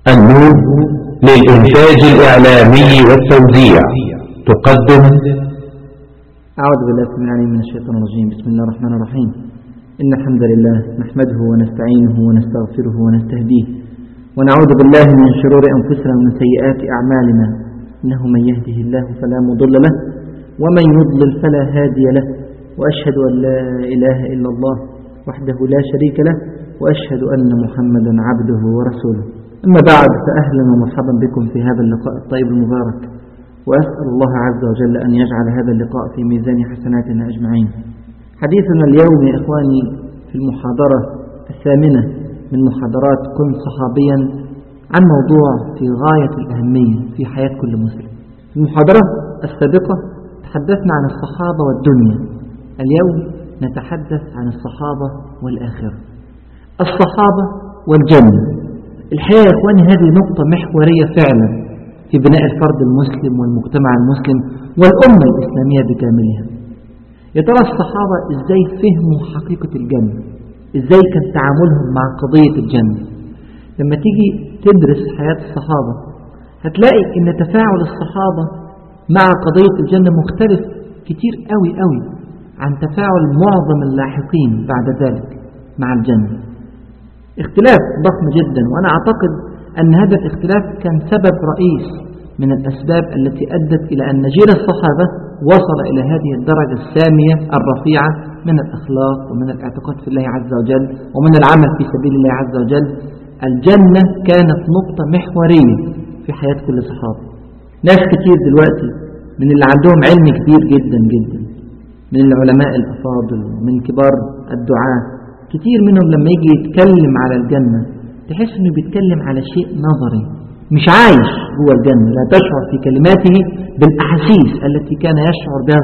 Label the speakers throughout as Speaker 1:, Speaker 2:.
Speaker 1: النور للإنتاج الإعلامي والتوزيع تقدم.
Speaker 2: أعوذ بالله السميع العليم من الشيطان الرجيم. بسم الله الرحمن الرحيم. إن الحمد لله نحمده ونستعينه ونستغفره ونستهديه ونعوذ بالله من شرور أنفسنا ومن سيئات أعمالنا. إنه من يهده الله فلا مضل له ومن يضلل فلا هادي له، وأشهد أن لا إله إلا الله وحده لا شريك له، وأشهد أن محمدا عبده ورسوله. أما بعد، فأهلا ومرحبا بكم في هذا اللقاء الطيب المبارك، وأسأل الله عز وجل أن يجعل هذا اللقاء في ميزان حسناتنا أجمعين. حديثنا اليوم يا إخواني في المحاضرة الثامنة من محاضرات كن صحابيا عن موضوع في غاية الأهمية في حياة كل مسلم. في المحاضرة السابقة تحدثنا عن الصحابة والدنيا، اليوم نتحدث عن الصحابة والآخرة، الصحابة والجنة. الحقيقة يا إخواني هذه نقطة محورية فعلا في بناء الفرد المسلم والمجتمع المسلم والأمة الإسلامية بكاملها. يا ترى الصحابة إزاي فهموا حقيقة الجنة؟ إزاي كان تعاملهم مع قضية الجنة؟ لما تيجي تدرس حياة الصحابة هتلاقي إن تفاعل الصحابة مع قضية الجنة مختلف كتير قوي عن تفاعل معظم اللاحقين بعد ذلك مع الجنة. اختلاف ضخم جدا، وأنا أعتقد أن هذا الاختلاف كان سبب رئيس من الأسباب التي أدت إلى أن جيل الصحابة وصل إلى هذه الدرجة السامية الرفيعة من الأخلاق ومن الاعتقاد في الله عز وجل ومن العمل في سبيل الله عز وجل. الجنة كانت نقطة محورية في حياة كل صحابي. ناس كتير دلوقتي من اللي عندهم علم كبير جدا من العلماء الأفاضل ومن كبار الدعاة، كتير منهم لما يجي يتكلم على الجنة تحس انه بيتكلم على شيء نظري، مش عايش جوه الجنة، لا تشعر في كلماته بالأحاسيس التي كان يشعر بها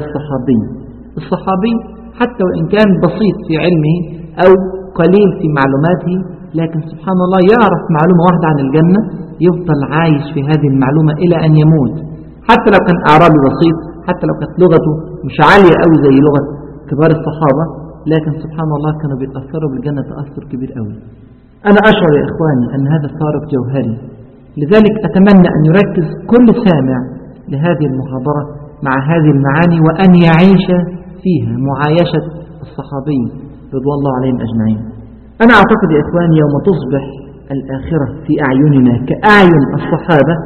Speaker 2: الصحابي حتى وإن كان بسيط في علمه أو قليل في معلوماته، لكن سبحان الله يعرف معلومة واحدة عن الجنة يفضل عايش في هذه المعلومة إلى أن يموت، حتى لو كان أعرابي بسيط، حتى لو كانت لغته مش عالية أوي زي لغة كبار الصحابة، لكن سبحان الله كانوا بيتأثروا بالجنة تأثر كبير أوي. أنا أشعر يا إخواني أن هذا فارق جوهري، لذلك أتمنى أن يركز كل سامع لهذه المحاضرة مع هذه المعاني وأن يعيش فيها معايشة الصحابي رضوان الله عليهم أجمعين. أنا أعتقد يا إخواني يوم تصبح الآخرة في أعيننا كأعين الصحابة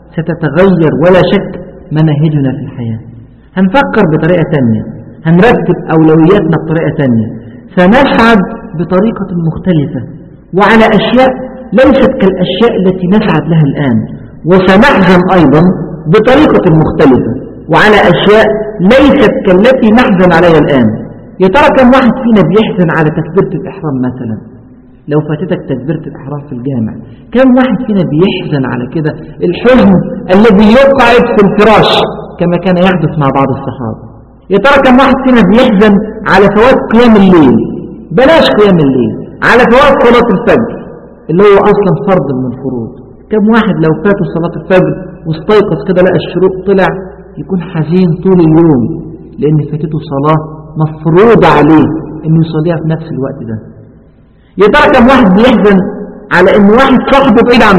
Speaker 2: ستتغير ولا شك مناهجنا في الحياة. هنفكر بطريقة تانية، هنرتب أولوياتنا بطريقة تانية، سنسعد بطريقة مختلفة وعلى أشياء ليست كالأشياء التي نسعد لها الآن، وسنحزن أيضا بطريقة مختلفة وعلى أشياء ليست كالتي نحزن عليها الآن. يا ترى كم واحد فينا بيحزن على تكبيرة الإحرام مثلا؟ لو فاتتك تكبيرة الإحرام في الجامع، كم واحد فينا بيحزن على كده؟ الحزن الذي يقعد في الفراش كما كان يحدث مع بعض الصحابة. يا ترى كم واحد فينا بيحزن على فوات قيام الليل، بلاش قيام الليل، على فوات صلاة الفجر اللي هو أصلا فرض من الفروض؟ كم واحد لو فاته صلاة الفجر واستيقظ كده لقى الشروق طلع يكون حزين طول اليوم لأن فاتته صلاة مفروضة عليه إنه يصليها في نفس الوقت ده؟ يا ترى كم واحد بيحزن على إن واحد صاحبه بعيد عن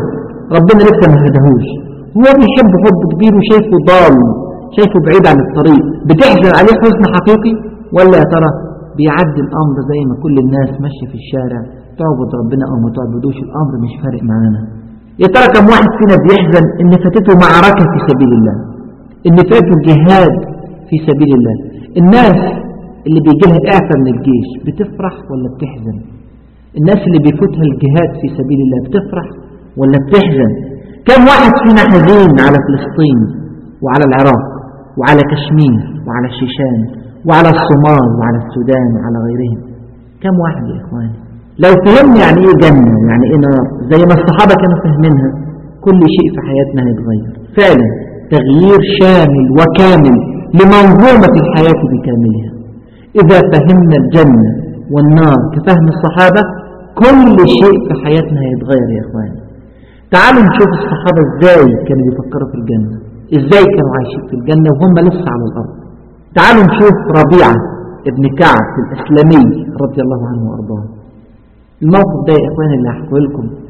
Speaker 2: ربنا لسه ما هداهوش، هو بيحب حب كبير وشايفه ضال، شايفه بعيد عن الطريق، بتحزن عليه حزن حقيقي؟ ولا يا ترى بيعدي الأمر زي ما كل الناس ماشية في الشارع، تعبد ربنا أو ما تعبدوش الأمر مش فارق معانا؟ يا ترى كم واحد فينا بيحزن إن فاتته معركة في سبيل الله، إن فاته جهاد في سبيل الله؟ الناس اللي بيجيلها إعفاء من الجيش بتفرح ولا بتحزن؟ الناس اللي بيفوتها الجهاد في سبيل الله بتفرح ولا بتحزن؟ كم واحد فينا حزين على فلسطين وعلى العراق وعلى كشمير وعلى الشيشان وعلى الصومال وعلى السودان وعلى غيرهم؟ كم واحد يا إخواني؟ لو فهمنا يعني إيه جنة يعني إيه نار زي ما الصحابة كانوا فاهمينها، كل شيء في حياتنا هيتغير فعلا، تغيير شامل وكامل لمنظومة الحياة بكاملها. إذا فهمنا الجنة والنار كفهم الصحابة كل شيء في حياتنا هيتغير يا إخواني. تعالوا نشوف الصحابة إزاي كانوا يفكروا في الجنة، إزاي كانوا عايشين في الجنة وهم لسه على الأرض. تعالوا نشوف ربيعة ابن كعب الأسلمي رضي الله عنه وأرضاه. الموقف ده يا إخواني اللي هحكيه لكم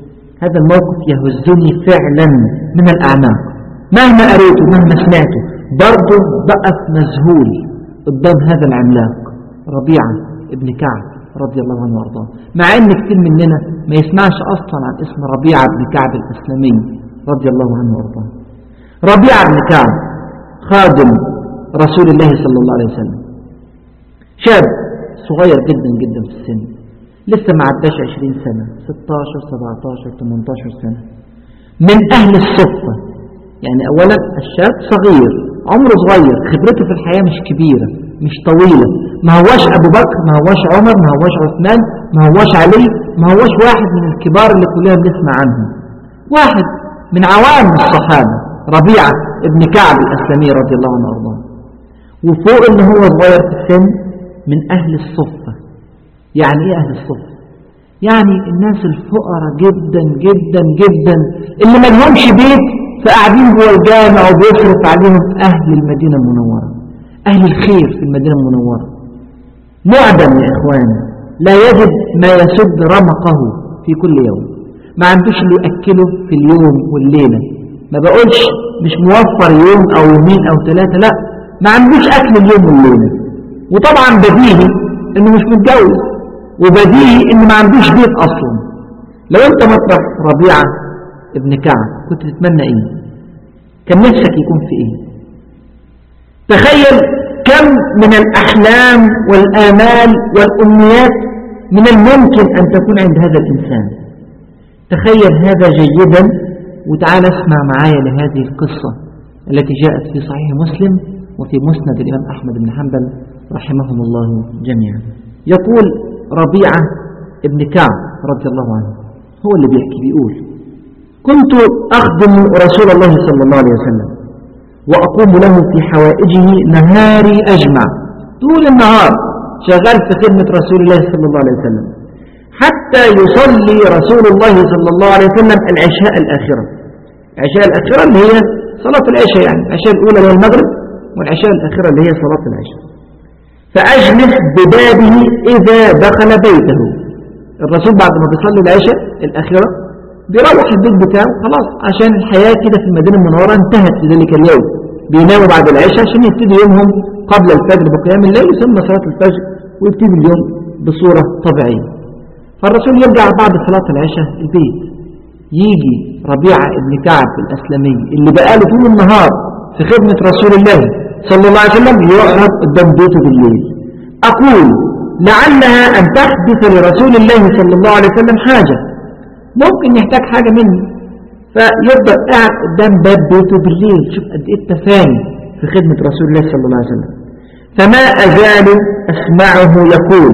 Speaker 2: هذا الموقف يهزني فعلا من الأعناق، مهما قريته مهما سمعته برضه بقف مذهول قدام هذا العملاق ربيعة ابن كعب رضي الله عنه وارضاه، مع ان كتير مننا ما يسمعش اصلا عن اسم ربيعة ابن كعب الاسلمي رضي الله عنه وارضاه. ربيعة ابن كعب خادم رسول الله صلى الله عليه وسلم، شاب صغير جدا جدا في السن، لسه ما عداش 20 سنة، 16 17 18 سنة، من أهل الصفة. يعني أولا الشاب صغير، عمره صغير، خبرته في الحياة مش كبيرة مش طويلة، ما هواش أبو بكر، ما هواش عمر، ما هواش عثمان، ما هواش علي، ما هواش واحد من الكبار اللي كلنا بنسمع عنهم، واحد من عوام الصحابة ربيعة ابن كعب الأسلمي رضي الله عنه وارضاه. وفوق إن هو صغير في السن من أهل الصفة. يعني إيه أهل الصفة؟ يعني الناس الفقراء جدا جدا جدا اللي ما لهمش بيت فقاعدين جوه الجامع وبيصرف عليهم أهل المدينة المنورة، أهل الخير في المدينة المنورة. معدم يا إخوانا، لا يجد ما يسد رمقه في كل يوم، ما عندوش اللي يأكله في اليوم والليلة. ما بقولش مش موفر يوم أو يومين أو ثلاثة، لا، ما عندوش أكل اليوم والليلة. وطبعا بديهي إنه مش متجوز، وبديهي إنه ما عندوش بيت أصلا. لو أنت مطرح ربيعة ابن كعب كنت تتمنى إيه؟ كان نفسك يكون في إيه؟ تخيل كم من الأحلام والآمال والأمنيات من الممكن أن تكون عند هذا الإنسان. تخيل هذا جيدا، وتعال اسمع معايا لهذه القصة التي جاءت في صحيح مسلم وفي مسند الإمام أحمد بن حنبل رحمهم الله جميعا. يقول ربيعة ابن كعب رضي الله عنه، هو اللي بيحكي بيقول: كنت أخدم رسول الله صلى الله عليه وسلم وأقوم له في حوائجه نهاري أجمع، طول النهار شغال في خدمة رسول الله صلى الله عليه وسلم، حتى يصلي رسول الله صلى الله عليه وسلم العشاء الآخرة. العشاء الآخرة اللي هي صلاة العشاء، يعني العشاء الأولى اللي هي المغرب، والعشاء الآخرة اللي هي صلاة العشاء. فأجلس ببابه إذا دخل بيته. الرسول بعد ما بيصلي العشاء الآخرة بيروح البيت بتاعه خلاص، عشان الحياة كده في المدينة المنورة انتهت في ذلك اليوم. بيناموا بعد العشاء عشان يبتدي يومهم قبل الفجر بقيام الليل، يسمى صلاة الفجر، ويبتدي اليوم بصورة طبيعية. فالرسول يرجع بعد صلاة العشاء البيت، يجي ربيعة ابن كعب الأسلمي اللي بقاله طول النهار في خدمة رسول الله صلى الله عليه وسلم يقعد قدام بيته بالليل. أقول لعلها أن تحدث لرسول الله صلى الله عليه وسلم حاجة، ممكن يحتاج حاجة مني، فيفضل قاعد قدام باب بيته بالليل. شوف قد ايه التفاني في خدمة رسول الله صلى الله عليه وسلم. فما أزال أسمعه يقول: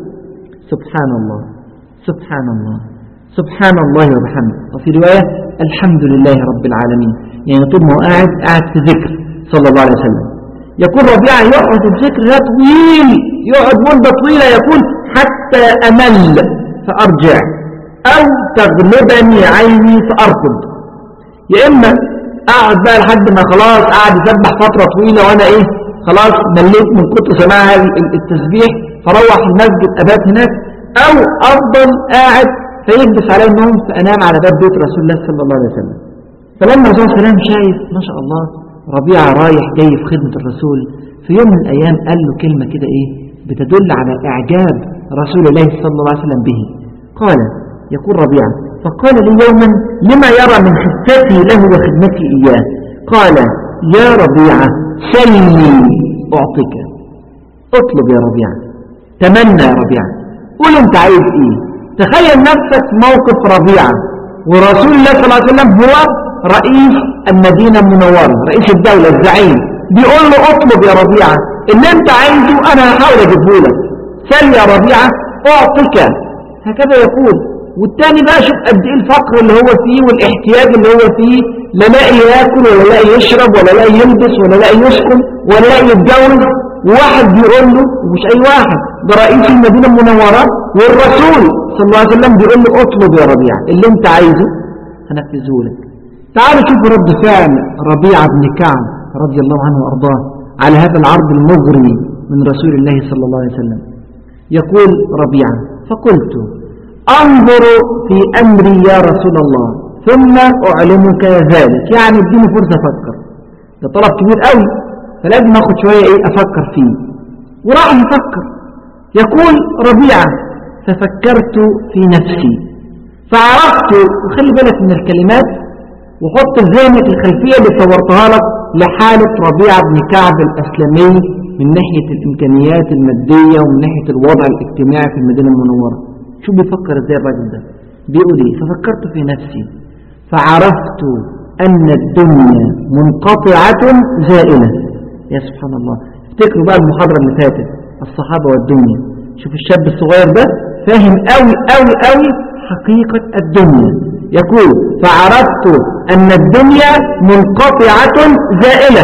Speaker 2: سبحان الله سبحان الله سبحان الله وبحمده، وفي رواية الحمد لله رب العالمين. يعني طول ما هو قاعد في ذكر صلى الله عليه وسلم. يقول ربيعة يقعد الذكر طويل، يقعد مدة طويلة، يقول حتى أمل فأرجع أو تغلبني عيني فأرقد. يا إما أقعد بقى لحد ما خلاص قاعد يسبح فترة طويلة وأنا خلاص مليت من كتر سماع التسبيح فروح المسجد أبات هناك، أو أفضل قاعد فيلبس علي النوم فأنام على باب بيت رسول الله صلى الله عليه وسلم. فلما الرسول صلى الله عليه وسلم شايف ما شاء الله ربيعة رايح جاي في خدمة الرسول، في يوم من الأيام قال له كلمة كده بتدل على إعجاب رسول الله صلى الله عليه وسلم به. قال، يقول ربيعة: فقال لي يوما: لما يرى من خفتي له وخدمتي إياه؟ قال: يا ربيعة سلني أعطيك. اطلب يا ربيعة، تمنى يا ربيعة، قول انت عايز ايه. تخيل نفسك موقف ربيعة ورسول الله صلى الله عليه وسلم هو رئيس المدينة المنورة، رئيس الدولة، الزعيم، بيقول له اطلب يا ربيعة اللي انت عايزه انا هحاول اجيبه لك، سل يا ربيعة اعطيك، هكذا يقول. والتاني بقى شوف قد ايه الفقر اللي هو فيه والاحتياج اللي هو فيه، لا لاقي ياكل ولا لاقي يشرب ولا لاقي يلبس ولا لاقي يسكن ولا لاقي يتجوز، وواحد بيقول له، ومش اي واحد، ده رئيس المدينة المنورة والرسول صلى الله عليه وسلم بيقول له اطلب يا ربيعة اللي انت عايزه هنفذه لك. تعالوا شوفوا رد فعل ربيعة بن كعب رضي الله عنه وارضاه على هذا العرض المغري من رسول الله صلى الله عليه وسلم. يقول ربيعة: فقلت: أنظر في أمري يا رسول الله ثم أعلمك ذلك. يعني اديني فرصة أفكر، ده طلب كبير قوي، فلازم أخد شوية أفكر فيه. وراح يفكر. يقول ربيعة ففكرت في نفسي فعرفت. وخلي بالك من الكلمات وحط في ذهنك الخلفية اللي صورتها لك لحالة ربيعة بن كعب الأسلمي من ناحية الإمكانيات المادية ومن ناحية الوضع الاجتماعي في المدينة المنورة. شو بيفكر ازاي الراجل ده؟ بيقول ايه؟ ففكرت في نفسي فعرفت أن الدنيا منقطعة زائلة. يا سبحان الله، افتكروا بقى المحاضرة اللي فاتت الصحابة والدنيا. شوف الشاب الصغير ده فاهم قوي قوي قوي حقيقة الدنيا. يقول فعرفت أن الدنيا منقطعة زائلة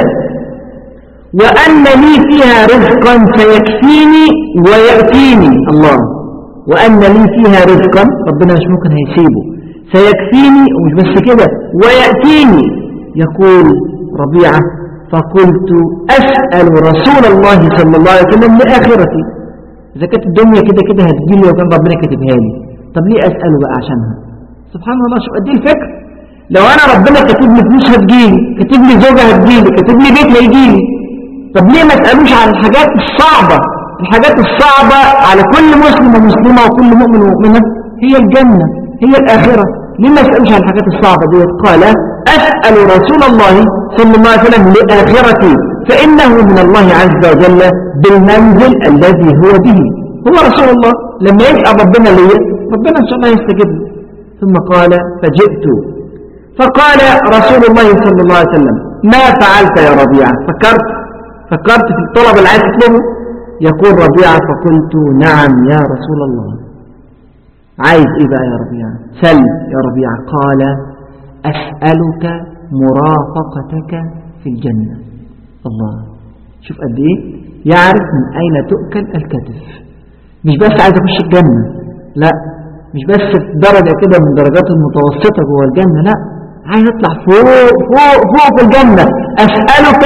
Speaker 2: وأن لي فيها رزقا سيكفيني ويأتيني. الله، وأن لي فيها رزقا، ربنا مش ممكن هيسيبه، سيكفيني ومش بس كده ويأتيني. يقول ربيعة فقلت أسأل رسول الله صلى الله عليه وسلم لآخرتي. إذا كانت الدنيا كده كده هتجيلي وكان ربنا كاتبها لي، طب ليه أسأله بقى عشانها؟ سبحان الله، شوف قد ايه الفكر. لو أنا ربنا كاتب لي فلوس هتجيلي، كاتب لي زوجة هتجيلي، كاتب لي بيت هيجيلي، طب ليه ما اسألوش عن الحاجات الصعبة؟ الحاجات الصعبة على كل مسلم ومسلمة وكل مؤمن ومؤمنة هي الجنة، هي الآخرة. ليه ما اسألوش عن الحاجات الصعبة دي؟ قال أسأل رسول الله صلى الله عليه وسلم لآخرتي فإنه من الله عز وجل بالمنزل الذي هو به. هو رسول الله لما يسأل ربنا ليه ربنا إن شاء الله يستجيب له. ثم قال فجئت فقال رسول الله صلى الله عليه وسلم ما فعلت يا ربيعة؟ فكرت في الطلب اللي عايز تطلبه؟ يقول ربيعة فقلت نعم يا رسول الله. عايز ايه بقى يا ربيعة؟ سل يا ربيعة. قال أسألك مرافقتك في الجنة. الله، شوف قد ايه يعرف من أين تؤكل الكتف. مش بس عايز أخش الجنة، لا، مش بس في درجة كده من درجات المتوسطة جوه الجنة، لا، عايز اطلع فوق فوق فوق في الجنة. أسألك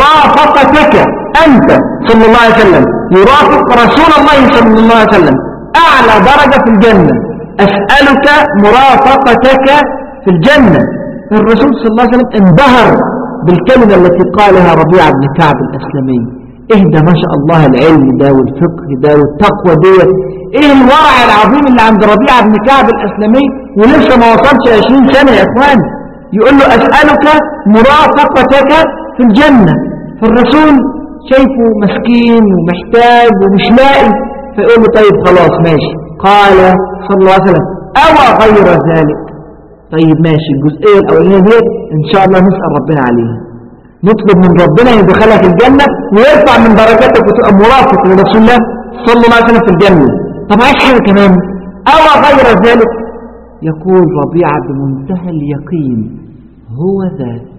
Speaker 2: مرافقتك أنت صلى الله عليه وسلم يرافق رسول الله صلى الله عليه وسلم أعلى درجة في الجنة. أسألك مرافقتك في الجنة. الرسول صلى الله عليه وسلم انبهر بالكلمة التي قالها ربيعة بن كعب الأسلمي. اهدى ما شاء الله العلم ده والفقه ده والتقوى دي، ايه الورع العظيم اللي عند ربيعة بن كعب الأسلمي ولسه ما وصلش 20 سنة يا اخوان. يقول له أسألك مرافقتك في الجنة. فالرسول شايفه مسكين ومحتاج ومش لاقي، فيقول له طيب خلاص ماشي. قال صلى الله عليه وسلم أو غير ذلك. طيب ماشي، الجزئية الأولانية دي إن شاء الله نسأل ربنا عليها، نطلب من ربنا يدخلك الجنة ويرفع من درجاتك وتبقى مرافق لرسول الله صلى الله عليه وسلم في الجنة. طب عايز حاجة كمان أو غير ذلك؟ يقول ربيعة بمنتهى اليقين هو ذاك،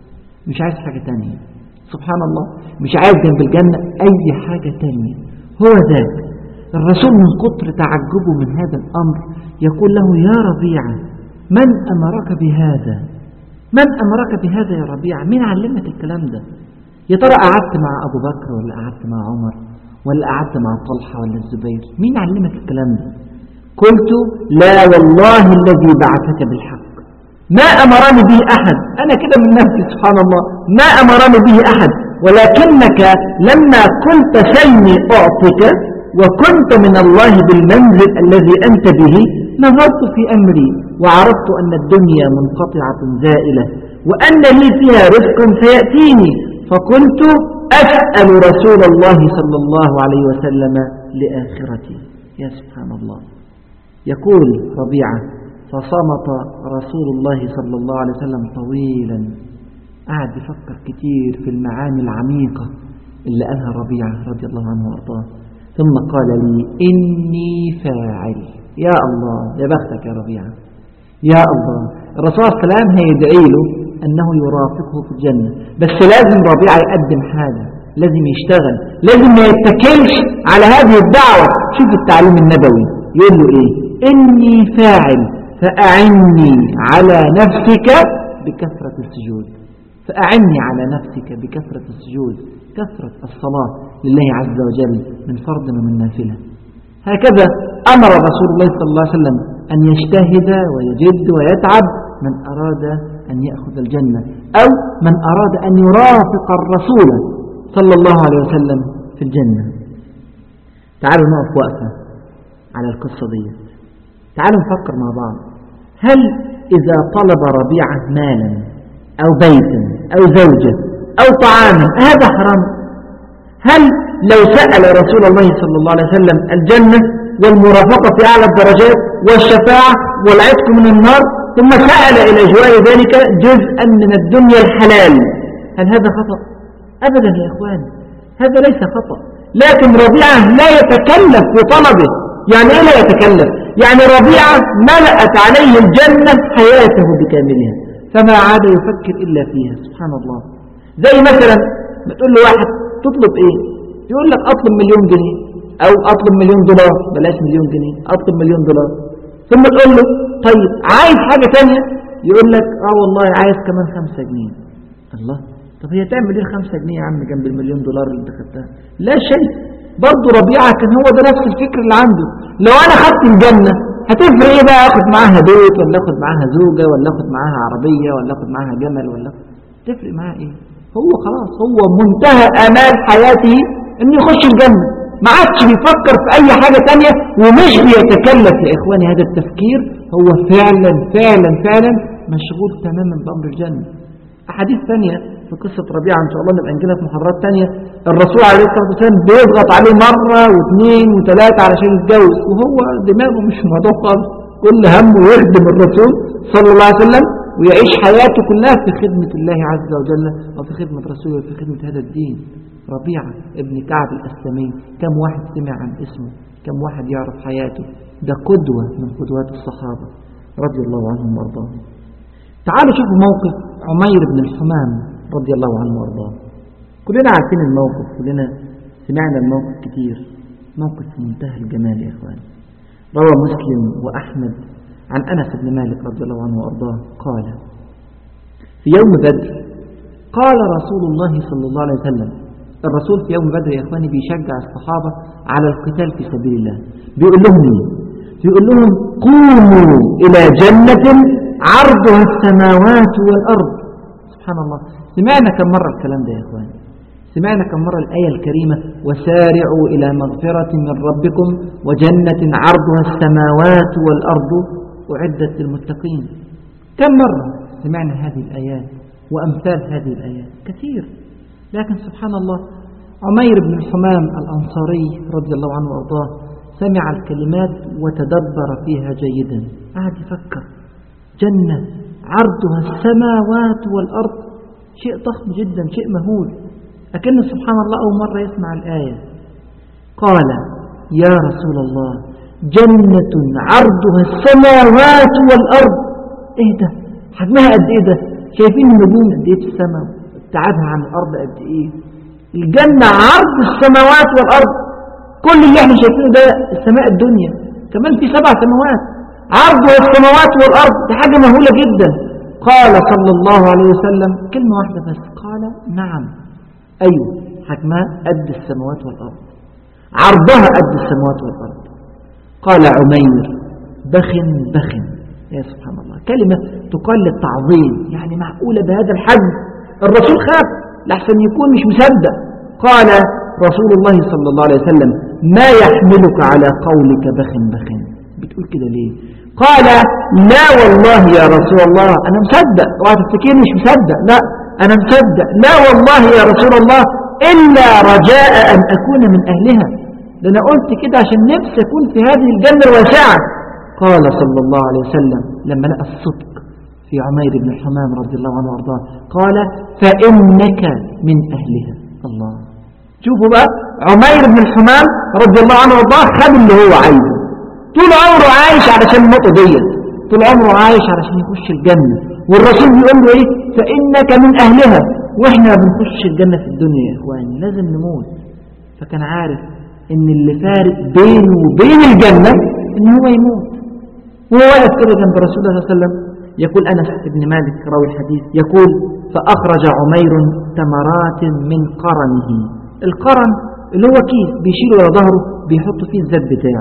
Speaker 2: مش عايز حاجة تانية. سبحان الله، مش عايز جنب الجنة أي حاجة تانية، هو ذاك. الرسول من كتر تعجبه من هذا الأمر يقول له يا ربيعة من أمرك بهذا؟ من أمرك بهذا يا ربيعة؟ مين علمك الكلام ده؟ يا ترى قعدت مع أبو بكر ولا قعدت مع عمر ولا قعدت مع طلحة ولا الزبير؟ مين علمك الكلام ده؟ قلت لا والله الذي بعثك بالحق ما أمرني به أحد. أنا كده من نفسي سبحان الله، ما أمرني به أحد، ولكنك لما قلت سلني أعطك وكنت من الله بالمنزل الذي أنت به نظرت في أمري وعرفت أن الدنيا منقطعة زائلة وأن لي فيها رزق سيأتيني، فقلت أسأل رسول الله صلى الله عليه وسلم لآخرتي. يا سبحان الله. يقول ربيعة فصمت رسول الله صلى الله عليه وسلم طويلا، قعد يفكر كتير في المعاني العميقة اللي قالها ربيعة رضي الله عنه وارضاه، ثم قال لي إني فاعل. يا الله، يا بختك يا ربيعة، يا الله. الرسول صلى الله عليه وسلم هيدعي له أنه يرافقه في الجنة، بس لازم ربيعة يقدم حاجة، لازم يشتغل، لازم ما يتكلش على هذه الدعوة. شوف التعليم النبوي يقول له إيه؟ إني فاعل فأعني على نفسك بكثرة السجود. فأعني على نفسك بكثرة السجود، كثرة الصلاة لله عز وجل من فرض ومن نافلة. هكذا أمر رسول الله صلى الله عليه وسلم أن يجتهد ويجد ويتعب من أراد أن يأخذ الجنة، أو من أراد أن يرافق الرسول صلى الله عليه وسلم في الجنة. تعالوا نقف وقفة على القصة دي. تعالوا نفكر مع بعض، هل إذا طلب ربيعة مالا أو بيتا أو زوجة أو طعاما هذا حرام؟ هل لو سأل رسول الله صلى الله عليه وسلم الجنة والمرافقة في أعلى الدرجات والشفاعة والعتق من النار ثم سأل إلى جوار ذلك جزءا من الدنيا الحلال، هل هذا خطأ؟ أبدا يا إخوان، هذا ليس خطأ. لكن ربيعة لا يتكلف في طلبه. يعني إيه لا يتكلف؟ يعني ربيعة ملأت عليه الجنة حياته بكاملها، فما عاد يفكر إلا فيها. سبحان الله. زي مثلا بتقول له واحد تطلب إيه؟ يقول لك أطلب $1,000,000 أو أطلب $1,000,000، بلاش $1,000,000، أطلب $1,000,000. ثم تقول له طيب عايز حاجة تانية؟ يقول لك والله عايز كمان 5 جنيه. الله، طب هي تعمل ايه 5 جنيه يا عم جنب $1,000,000 اللي انت خدتها؟ لا شيء. برضه ربيعة كان هو ده نفس الفكر اللي عنده. لو انا خدت الجنة هتفرق ايه بقى؟ اخد معاها بيت ولا اخد معاها زوجة ولا اخد معاها عربية ولا اخد معاها جمل ولا تفرق معاها ايه؟ هو خلاص هو منتهى امال حياته انه يخش الجنة، ما عادش بيفكر في اي حاجة تانية ومش بيتكلف. يا اخواني هذا التفكير هو فعلا فعلا فعلا مشغول تماما بأمر الجنة. أحاديث ثانية في قصة ربيعة إن شاء الله نبقى نجيلها في محاضرات ثانية. الرسول عليه الصلاة والسلام بيضغط عليه مرة واثنين وثلاثة علشان يتجوز، وهو دماغه مش في الموضوع خالص، كل همه يخدم الرسول صلى الله عليه وسلم ويعيش حياته كلها في خدمة الله عز وجل وفي خدمة رسوله وفي خدمة هذا الدين. ربيعة ابن كعب الأسلمي، كم واحد سمع عن اسمه؟ كم واحد يعرف حياته؟ ده قدوة من قدوات الصحابة رضي الله عنهم وارضاهم. تعالوا شوفوا موقف عمير بن الحمام رضي الله عنه وارضاه. كلنا عارفين الموقف، كلنا سمعنا الموقف كتير، موقف في منتهى الجمال يا إخوان. روى مسلم وأحمد عن أنس بن مالك رضي الله عنه وارضاه قال في يوم بدر قال رسول الله صلى الله عليه وسلم، الرسول في يوم بدر يا إخواني بيشجع الصحابة على القتال في سبيل الله. بيقول لهم ايه؟ بيقول لهم قوموا إلى جنة عرضها السماوات والأرض. سبحان الله. سمعنا كم مرة الكلام ده يا إخواني؟ سمعنا كم مرة الآية الكريمة وسارعوا إلى مغفرة من ربكم وجنة عرضها السماوات والأرض أعدت للمتقين؟ كم مرة سمعنا هذه الآيات وأمثال هذه الآيات؟ كثير. لكن سبحان الله عمير بن الحمام الأنصاري رضي الله عنه وأرضاه سمع الكلمات وتدبر فيها جيدا، قعد يفكر. جنة عرضها السماوات والأرض، شيء ضخم جدا، شيء مهول. لكن سبحان الله أول مرة يسمع الآية قال يا رسول الله جنة عرضها السماوات والأرض. ايه ده؟ حجمها قد ايه ده؟ شايفين النجوم قد ايه في السماء، ابتعادها عن الأرض قد ايه؟ الجنة عرض السماوات والأرض، كل اللي احنا شايفينه ده السماء الدنيا، كمان في 7 سماوات، عرضها السماوات والأرض، دي حاجة مهولة جدا. قال صلى الله عليه وسلم كلمة واحدة بس، قال نعم، أيوه، حجمها قد السماوات والأرض، عرضها قد السماوات والأرض. قال عمير بخن بخن. يا سبحان الله، كلمة تقال للتعظيم، يعني معقولة بهذا الحجم؟ الرسول خاف لحسن يكون مش مصدق. قال رسول الله صلى الله عليه وسلم ما يحملك على قولك بخن بخن؟ بتقول كده ليه؟ قال لا والله يا رسول الله أنا مصدق، وهتفتكرني مش مصدق، لا أنا مصدق، لا والله يا رسول الله إلا رجاء أن أكون من أهلها، ده أنا قلت كده عشان نفسي أكون في هذه الجنة الواسعة. قال صلى الله عليه وسلم لما لقى الصدق في عمير بن الحمام رضي الله عنه وارضاه قال فإنك من أهلها. الله، شوفوا بقى عمير بن الحمام رضي الله عنه وارضاه خد اللي هو عايزه، طول عمره عايش علشان النقطة ديت، طول عمره عايش علشان يخش الجنة، والرسول بيقول له ايه؟ فإنك من أهلها. واحنا بنخش الجنة في الدنيا يا اخواني لازم نموت، فكان عارف ان اللي فارق بينه وبين الجنة ان هو يموت. وهو واقف كده جنب رسول الله صلى الله عليه وسلم يقول أنس بن مالك راوي الحديث يقول فأخرج عمير تمرات من قرنه. القرن اللي هو كيس بيشيله على ظهره بيحط فيه الزاد بتاعه،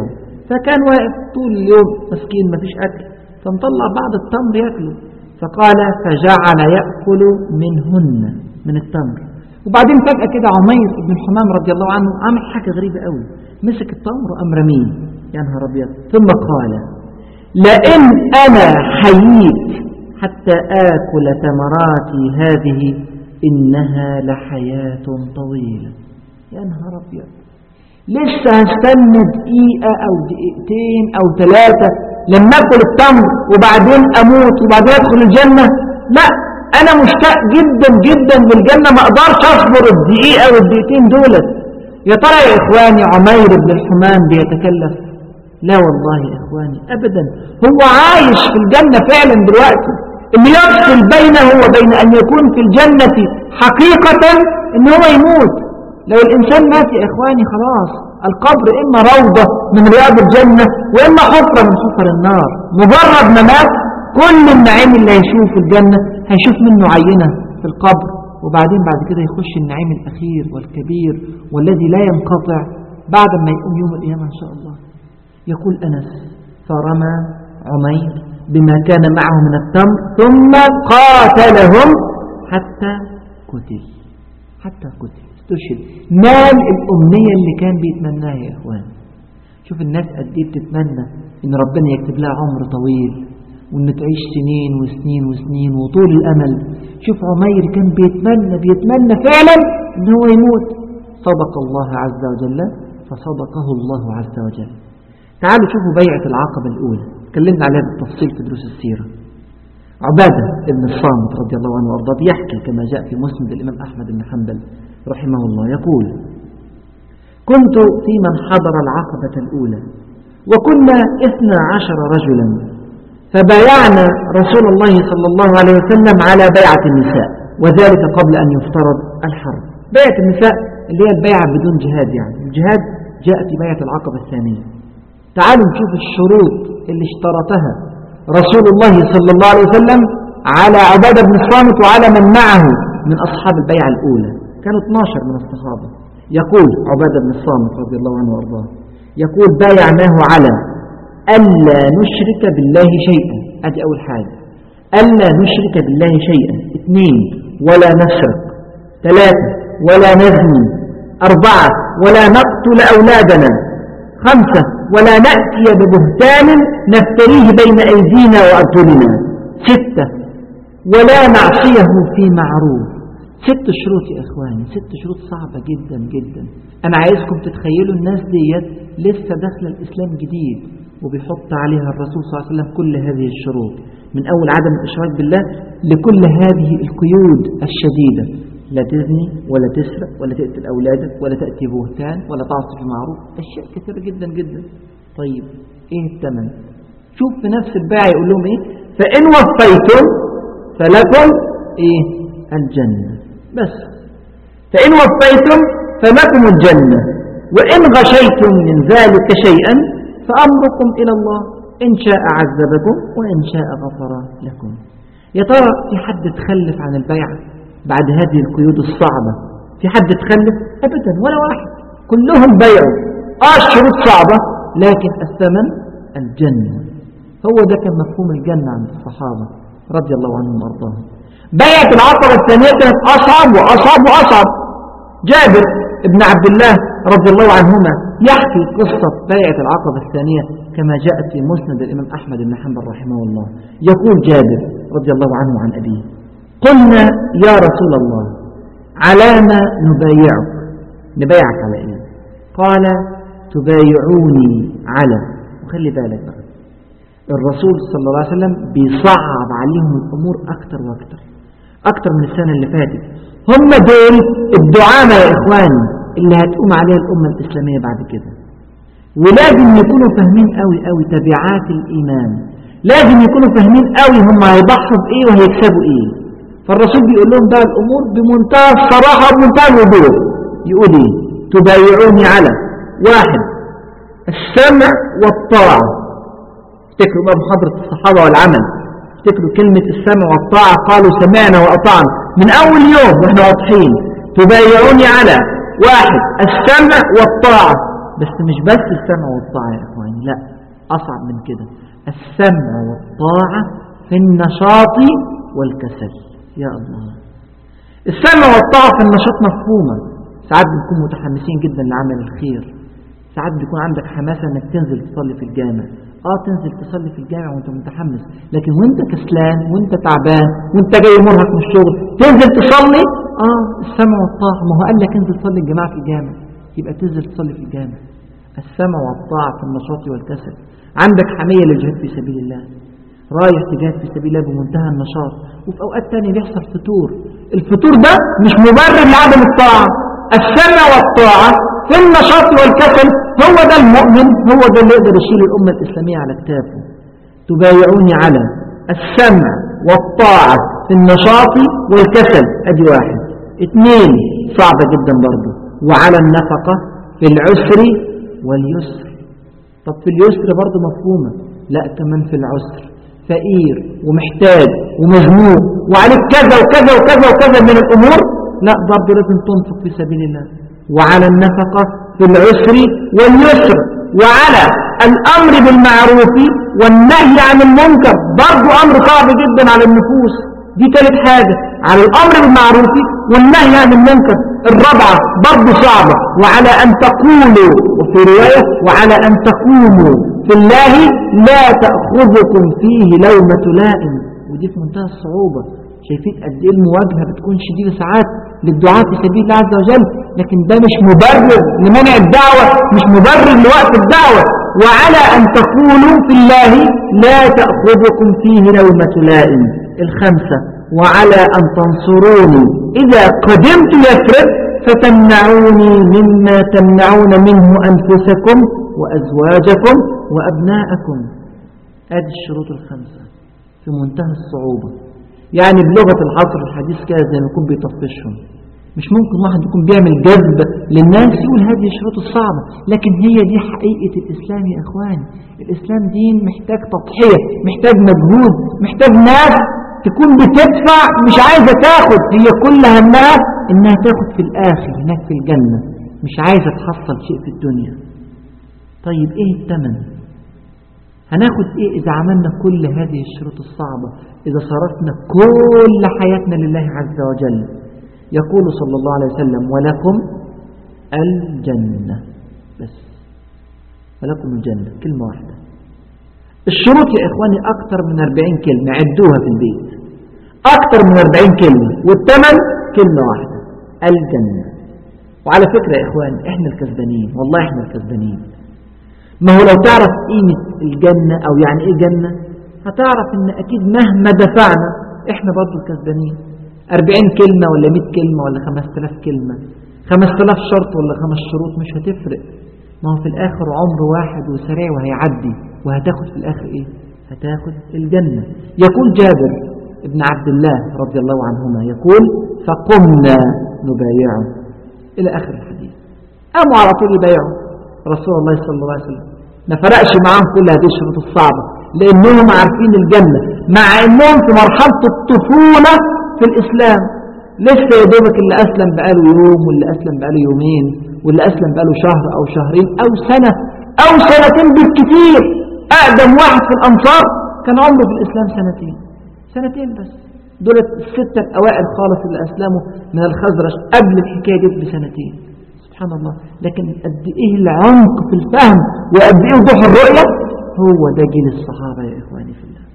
Speaker 2: فكان واقف طول اليوم مسكين مفيش أكل، فمطلع بعض التمر يأكله، فقال فجعل يأكل منهن من التمر. وبعدين فجأة كده عمير بن الحمام رضي الله عنه عمل حاجة غريبة قوي، مسك التمر وقام رميه، يا نهار أبيض، ثم قال لئن أنا حييت حتى آكل ثمراتي هذه إنها لحياة طويلة. يا نهار أبيض، لسه هستنى دقيقة أو دقيقتين أو 3 لما أكل التمر وبعدين أموت وبعدين أدخل الجنة؟ لا، أنا مشتاق جدا جدا للجنة، ما أقدرش أصبر الدقيقة والدقيقتين دولت. يا ترى يا إخواني عمير بن الحمام بيتكلف؟ لا والله يا إخواني أبدا، هو عايش في الجنة فعلا دلوقتي. اللي يفصل بينه وبين أن يكون في الجنة حقيقة إن هو يموت. لو الإنسان مات يا إخواني خلاص، القبر إما روضة من رياض الجنة وإما حفرة من حفر النار. مجرد ما مات كل النعيم اللي هيشوف في الجنة هيشوف منه عينة في القبر، وبعدين بعد كده يخش النعيم الأخير والكبير والذي لا ينقطع بعد ما يقوم يوم القيامة إن شاء الله. يقول أنس فرمى عمير بما كان معه من التمر ثم قاتلهم حتى قتل. استشهد، نال الأمنية اللي كان بيتمناها يا إخوان. شوف الناس قد ايه بتتمنى إن ربنا يكتب لها عمر طويل وإن تعيش سنين وسنين وسنين وطول الأمل. شوف عمير كان بيتمنى فعلا إن هو يموت. صدق الله عز وجل فصدقه الله عز وجل. تعالوا شوفوا بيعة العقبة الأولى، تكلمنا عليها بالتفصيل في دروس السيرة. عبادة بن الصامت رضي الله عنه وارضاه يحكي كما جاء في مسند الإمام أحمد بن حنبل رحمه الله، يقول كنت في من حضر العقبة الأولى وكنا 12 رجلا، فبايعنا رسول الله صلى الله عليه وسلم على بيعة النساء، وذلك قبل أن يفترض الحرب. بيعة النساء اللي هي البيعة بدون جهاد، يعني الجهاد جاء في بيعة العقبة الثانية. تعالوا نشوف الشروط اللي اشترطها رسول الله صلى الله عليه وسلم على عبادة بن الصامت وعلى من معه من أصحاب البيعة الأولى. كانوا 12 من الصحابة. يقول عبادة بن الصامت رضي الله عنه وارضاه، يقول بايعناه على ألا نشرك بالله شيئا. أدي أول حاجة، ألا نشرك بالله شيئا. 2 ولا نسرق. 3 ولا نزني. 4 ولا نقتل أولادنا. 5 ولا نأتي ببهتان نفتريه بين أيدينا وأرجلنا. 6 ولا نعصيه في معروف. 6 شروط يا إخواني، 6 شروط صعبة جدا جدا. أنا عايزكم تتخيلوا الناس ديت لسه داخل الإسلام جديد وبيحط عليها الرسول صلى الله عليه وسلم كل هذه الشروط، من أول عدم الإشراك بالله لكل هذه القيود الشديدة. لا تزني ولا تسرق ولا تقتل أولادك ولا تأتي بهتان ولا تعصي في معروف، أشياء كثيرة جدا جدا. طيب إيه الثمن؟ شوف في نفس البيعة يقول لهم إيه؟ فإن وفيتم فلكم إيه؟ الجنة. بس فإن وفيتم فلكم الجنة، وإن غشيتم من ذلك شيئا فأمركم إلى الله، إن شاء عذبكم وإن شاء غفر لكم. يا ترى في حد تخلف عن البيعة بعد هذه القيود الصعبة؟ في حد تخلف؟ أبدا، ولا واحد، كلهم بيعوا. الشروط صعبة لكن الثمن الجنة. هو ده كان مفهوم الجنة عند الصحابة رضي الله عنهم وارضاهم. بيعة العقبة الثانية كانت أصعب وأصعب وأصعب. جابر ابن عبد الله رضي الله عنهما يحكي قصة بيعة العقبة الثانية كما جاءت في مسند الإمام أحمد بن حنبل رحمه الله. يقول جابر رضي الله عنه عن أبيه: قلنا يا رسول الله على ما نبايعك؟ نبايعك على إيه؟ قال تبايعوني على، وخلي بالك بقى الرسول صلى الله عليه وسلم بيصعب عليهم الأمور أكتر وأكتر، أكتر من السنة اللي فاتت. هم دول الدعامة يا إخواني اللي هتقوم عليها الأمة الإسلامية بعد كده، ولازم يكونوا فاهمين قوي قوي تبعات الإيمان، لازم يكونوا فاهمين قوي هم هيضحوا بإيه وهيكسبوا إيه. فالرسول بيقول لهم بقى الأمور بمنتهى الصراحة وبمنتهى الوضوح. يقول إيه؟ تبايعوني على 1 السمع والطاعة. افتكروا بقى محاضرة الصحابة والعمل، افتكروا كلمة السمع والطاعة، قالوا سمعنا وأطعنا من أول يوم وإحنا واضحين. تبايعوني على 1 السمع والطاعة، بس مش بس السمع والطاعة يا إخواني، لا، أصعب من كده. السمع والطاعة في النشاط والكسل. يا الله، السمع والطاعة في النشاط مفهومة. ساعات بنكون متحمسين جدا لعمل الخير، ساعات بيكون عندك حماسة انك تنزل تصلي في الجامع. تنزل تصلي في الجامع وانت متحمس، لكن وانت كسلان وانت تعبان وانت جاي مرهق من الشغل تنزل تصلي. السمع والطاعة، ما هو قال لك انزل تصلي الجماعة في الجامع، يبقى تنزل تصلي في الجامع. السمع والطاعة في النشاط والكسل. عندك حمية للجهاد في سبيل الله، رايح تجاهد في سبيل الله بمنتهى النشاط، وفي اوقات تانية بيحصل فتور. الفتور ده مش مبرر لعدم الطاعة. السمع والطاعة في النشاط والكسل، هو ده المؤمن، هو ده اللي يقدر يشيل الأمة الإسلامية على كتافه. تبايعوني على السمع والطاعة في النشاط والكسل، ادي واحد. 2 صعبة جدا برضه، وعلى النفقة في العسر واليسر. طب في اليسر برضه مفهومة، لا كمان في العسر، فقير ومحتاج ومزنوق وعليك كذا وكذا وكذا وكذا من الأمور، لا برضه لازم تنفق في سبيل الله. وعلى النفقة في العسر واليسر. وعلى الأمر بالمعروف والنهي عن المنكر، برضه أمر صعب جدا على النفوس. دي 3 حاجة، على الأمر بالمعروف والنهي عن المنكر. الرابعة برضه صعبة، وعلى أن تقولوا، وفي رواية وعلى أن تقوموا في الله لا تأخذكم فيه لومة لائم. ودي في منتهى الصعوبة. شايفين قد ايه المواجهة بتكون شديدة ساعات للدعاء في سبيل الله عز وجل، لكن ده مش مبرر لمنع الدعوة، مش مبرر لوقف الدعوة. وعلى أن تقولوا في الله لا تأخذكم فيه لومة لائم. 5 وعلى أن تنصروني إذا قدمت يثرب فتمنعوني مما تمنعون منه أنفسكم وأزواجكم وأبناءكم. هذه الشروط 5 في منتهى الصعوبة. يعني بلغة العصر الحديث كده زي ما يكون بيطفشهم. مش ممكن واحد يكون بيعمل جذب للناس يقول هذه الشروط الصعبة، لكن هي دي حقيقة الإسلام يا إخواني. الإسلام دين محتاج تضحية، محتاج مجهود، محتاج ناس تكون بتدفع مش عايزة تاخد، هي كل همها إنها تاخد في الآخر هناك في الجنة، مش عايزة تحصل شيء في الدنيا. طيب إيه الثمن؟ هناخد إيه إذا عملنا كل هذه الشروط الصعبة، إذا صرفنا كل حياتنا لله عز وجل؟ يقول صلى الله عليه وسلم ولكم الجنة. بس ولكم الجنة، كلمة واحدة. الشروط يا إخواني أكثر من 40 كلمة، عدوها في البيت، أكثر من 40 كلمة، والثمن كلمة واحدة، الجنة. وعلى فكرة يا إخواني إحنا الكسبانين، والله إحنا الكسبانين. ما هو لو تعرف قيمة الجنة أو يعني إيه جنة هتعرف إن أكيد مهما دفعنا إحنا برضو الكسبانين. 40 كلمة ولا 100 كلمة ولا 5000 كلمة، 5000 شرط ولا 5 شروط مش هتفرق. ما هو في الآخر عمر واحد وسريع وهيعدي، وهتاخد في الآخر إيه؟ هتاخد الجنة. يقول جابر ابن عبد الله رضي الله عنهما يقول فقمنا نبايعه إلى آخر الحديث. قاموا على طول يبايعوا رسول الله صلى الله عليه وسلم. ما فرقش معاهم كل هذه الشروط الصعبة، لأنهم عارفين الجنة، مع أنهم في مرحلة الطفولة في الإسلام. لسه يدوبك اللي أسلم بقاله يوم، واللي أسلم بقاله يومين، واللي أسلم بقاله شهر أو شهرين أو سنة أو سنتين بالكثير. أقدم واحد في الأنصار كان عمره في الإسلام سنتين بس. دول 6 الأوائل خالص اللي أسلموا من الخزرج قبل الحكاية دي بسنتين. سبحان الله. لكن قد إيه العمق في الفهم وقد إيه وضوح الرؤية، هو ده جيل الصحابة يا إخواني في الله.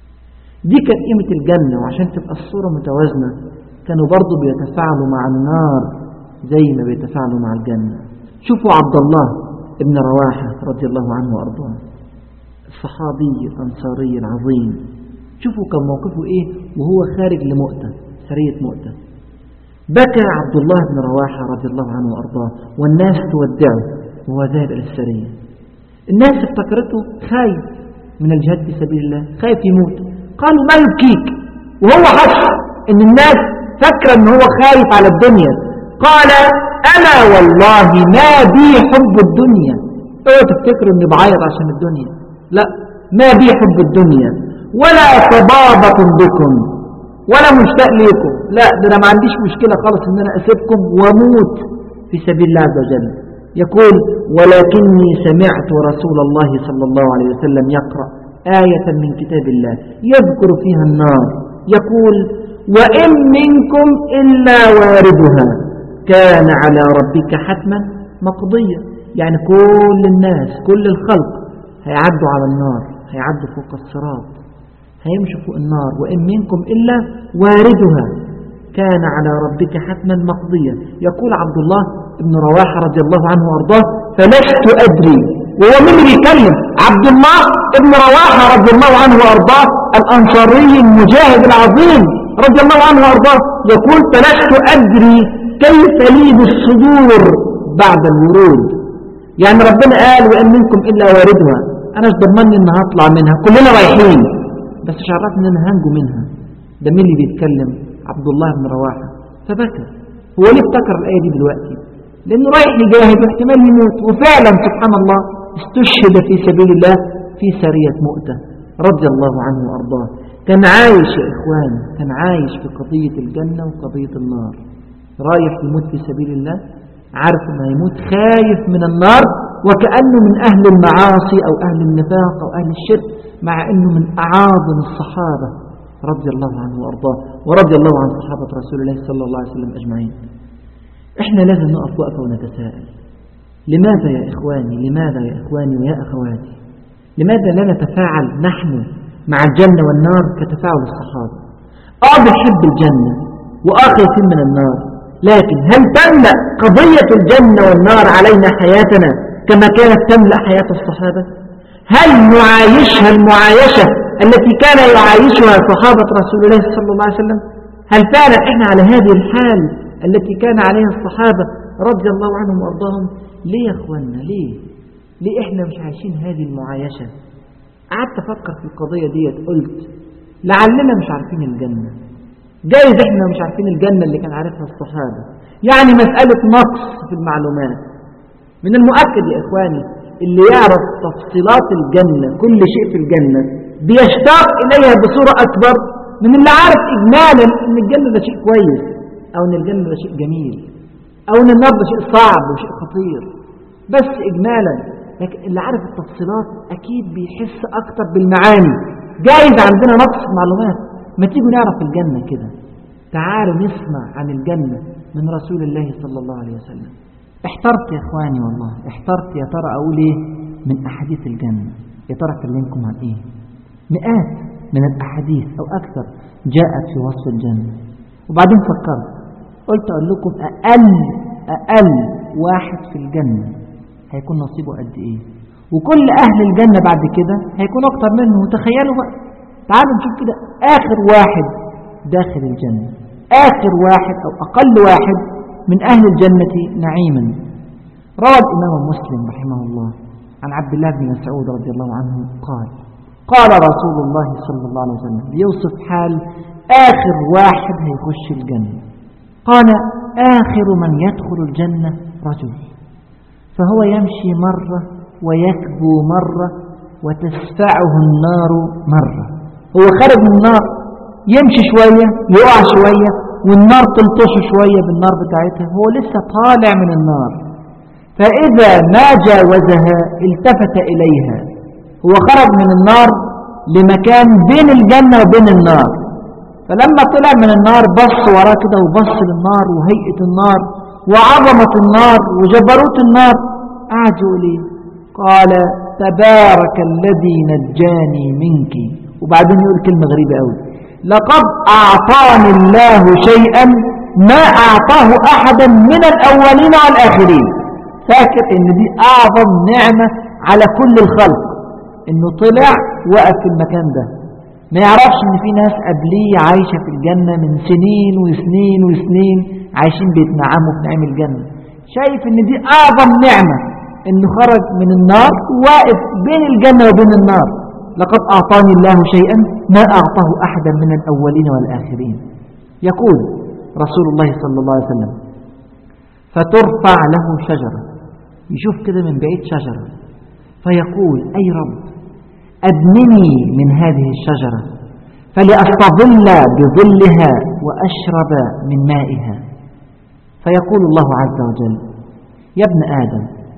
Speaker 2: دي كانت قيمة الجنة. وعشان تبقى الصورة متوازنة كانوا برضو بيتفاعلوا مع النار زي ما بيتفاعلوا مع الجنة. شوفوا عبد الله ابن رواحة رضي الله عنه وأرضاه، الصحابي الأنصاري العظيم. شوفوا كان موقفه إيه وهو خارج لمؤتة، سرية مؤتة. بكى عبد الله بن رواحة رضي الله عنه وأرضاه والناس تودعه وهو ذاهب إلى السرية. الناس افتكرته خايف من الجهاد في سبيل الله، خايف يموت. قالوا ما يبكيك؟ وهو حس ان الناس فكر ان هو خايف على الدنيا. قال انا والله ما بي حب الدنيا. اوعوا تفتكروا اني بعيط عشان الدنيا، لا، ما بي حب الدنيا ولا صبابة بكم ولا مشتاق ليكم، لا، ده انا ما عنديش مشكلة خالص ان انا اسيبكم واموت في سبيل الله عز وجل. يقول ولكني سمعت رسول الله صلى الله عليه وسلم يقرأ آية من كتاب الله يذكر فيها النار يقول وإن منكم إلا واردها كان على ربك حتما مقضية. يعني كل الناس كل الخلق هيعدوا على النار، هيعدوا فوق الصراط، هيمشوا فوق النار. وإن منكم إلا واردها كان على ربك حتما مقضية. يقول عبد الله بن رواحة رضي الله عنه وأرضاه فلست أدري، وهو من بيتكلم عبد الله بن رواحة رضي الله عنه وأرضاه الأنصاري المجاهد العظيم رضي الله عنه وأرضاه يقول فلست أدري كيف لي بالصدور بعد الورود. يعني ربنا قال وإن منكم إلا واردها، أنا مش ضمني إن هطلع منها، كلنا رايحين بس مش عرفني إن هنجو منها. ده مين اللي بيتكلم؟ عبد الله بن رواحة. فبكى. هو ليه افتكر الآية دي دلوقتي؟ لأنه رايح يجاهد واحتمال يموت، وفعلا سبحان الله استشهد في سبيل الله في سرية مؤتة رضي الله عنه وأرضاه. كان عايش يا إخوان، كان عايش في قضية الجنة وقضية النار، رايح يموت في سبيل الله، عارف انه يموت خايف من النار وكأنه من أهل المعاصي أو أهل النفاق أو أهل الشرك، مع أنه من أعاظم الصحابة رضي الله عنه وأرضاه ورضي الله عن صحابة رسول الله صلى الله عليه وسلم أجمعين. إحنا لازم نقف وقفة ونتساءل لماذا يا إخواني، لماذا يا إخواني ويا أخواتي، لماذا لا نتفاعل نحن مع الجنة والنار كتفاعل الصحابة؟ بنحب الجنة خايف من النار، لكن هل تملأ قضية الجنة والنار علينا حياتنا كما كانت تملأ حياة الصحابة؟ هل نعايشها المعايشة التي كان يعايشها صحابة رسول الله صلى الله عليه وسلم؟ هل فعلا إحنا على هذه الحال التي كان عليها الصحابة رضي الله عنهم وأرضاهم؟ ليه يا أخوانا؟ ليه إحنا مش عايشين هذه المعايشة؟ قعدت أفكر في القضية دي، قلت لعلنا مش عارفين الجنة، جايز إحنا مش عارفين الجنة اللي كان عارفها الصحابة، يعني مسألة نقص في المعلومات. من المؤكد يا إخواني اللي يعرف تفصيلات الجنة كل شيء في الجنة بيشتاق إليها بصورة أكبر من اللي عارف إجمالا إن الجنة ده شيء كويس أو إن الجنة ده شيء جميل أو إن النار ده شيء صعب وشيء خطير، بس إجمالا. لكن اللي عارف التفصيلات أكيد بيحس أكتر بالمعاني. جايز عندنا نقص في المعلومات، ما تيجوا نعرف الجنة كده، تعالوا نسمع عن الجنة من رسول الله صلى الله عليه وسلم. احترت يا إخواني والله، احترت يا ترى أقول إيه من أحاديث الجنة، يا ترى أكلمكم عن إيه. مئات من الأحاديث أو أكثر جاءت في وصف الجنة، وبعدين فكرت قلت أقول لكم أقل واحد في الجنة هيكون نصيبه قد إيه، وكل أهل الجنة بعد كده هيكون أكتر منه. وتخيلوا بقى، تعالوا نشوف كده آخر واحد داخل الجنة، آخر واحد أو أقل واحد من أهل الجنة نعيما. روى الإمام مسلم رحمه الله عن عبد الله بن مسعود رضي الله عنه قال رسول الله صلى الله عليه وسلم بيوصف حال آخر واحد هيخش الجنة، قال آخر من يدخل الجنة رجل فهو يمشي مرة ويكبو مرة وتسفعه النار مرة. هو خارج من النار يمشي شوية يقع شوية والنار تلطش شوية بالنار بتاعتها، هو لسه طالع من النار، فإذا ما جاوزها التفت إليها. هو خرج من النار لمكان بين الجنة وبين النار، فلما طلع من النار بص وراه كده وبص للنار وهيئة النار وعظمة النار وجبروت النار، قعد يقول ايه؟ قال تبارك الذي نجاني منك. وبعدين يقول كلمة غريبة قوي، لقد أعطاني الله شيئا ما أعطاه أحدا من الأولين والآخرين. فاكر ان دي أعظم نعمة على كل الخلق، انه طلع وقف في المكان ده، ما يعرفش ان في ناس قبليه عايشة في الجنة من سنين وسنين وسنين عايشين بيتنعموا في نعيم الجنة. شايف ان دي أعظم نعمة انه خرج من النار واقف بين الجنة وبين النار. لقد أعطاني الله شيئا ما أعطاه أحدا من الأولين والآخرين. يقول رسول الله صلى الله عليه وسلم فترفع له شجرة، يشوف كده من بعيد شجرة فيقول أي رب أدنني من هذه الشجرة فلأستظل بظلها وأشرب من مائها. فيقول الله عز وجل يا ابن آدم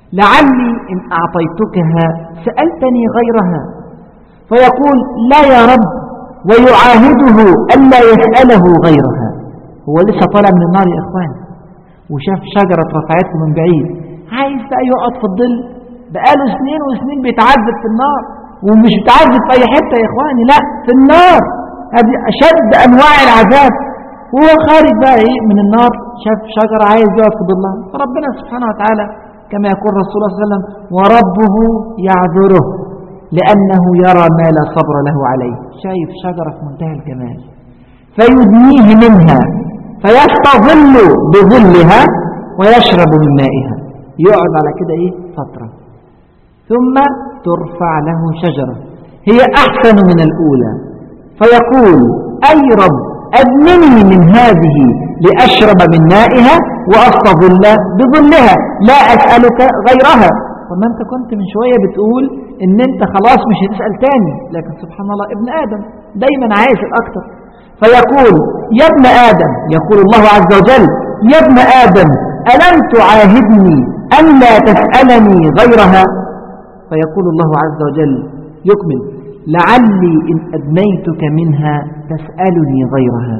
Speaker 2: لعلي إن أعطيتكها سألتني غيرها، فيقول لا يا رب، ويعاهده ألا يسأله غيرها. هو لسه طالع من النار يا إخوان، وشاف شجرة رفعته من بعيد، عايز بقى يقعد في الظل، بقاله سنين وسنين بيتعذب في النار، ومش بيتعذب في أي حتة يا إخواني، لا في النار، هذه أشد أنواع العذاب. وهو خارج بقى من النار شاف شجرة عايز يقعد في ظلها، فربنا سبحانه وتعالى كما يقول رسول الله صلى الله عليه وسلم وربه يعذره لأنه يرى ما لا صبر له عليه. شايف شجرة في منتهى الجمال فيدنيه منها فيستظل بظلها ويشرب من مائها، يقعد على كده فترة، ثم ترفع له شجرة هي أحسن من الأولى فيقول أي رب أدنني من هذه لأشرب من مائها وأستظل بظلها لا أسألك غيرها. فما أنت كنت من شوية بتقول إن أنت خلاص مش هتسأل تاني، لكن سبحان الله ابن آدم دايما عايز الأكثر. فيقول يا ابن آدم، يقول الله عز وجل يا ابن آدم ألم تعاهدني أن لا تسألني غيرها؟ فيقول الله عز وجل يكمل لعلي إن أدنيتك منها تسألني غيرها.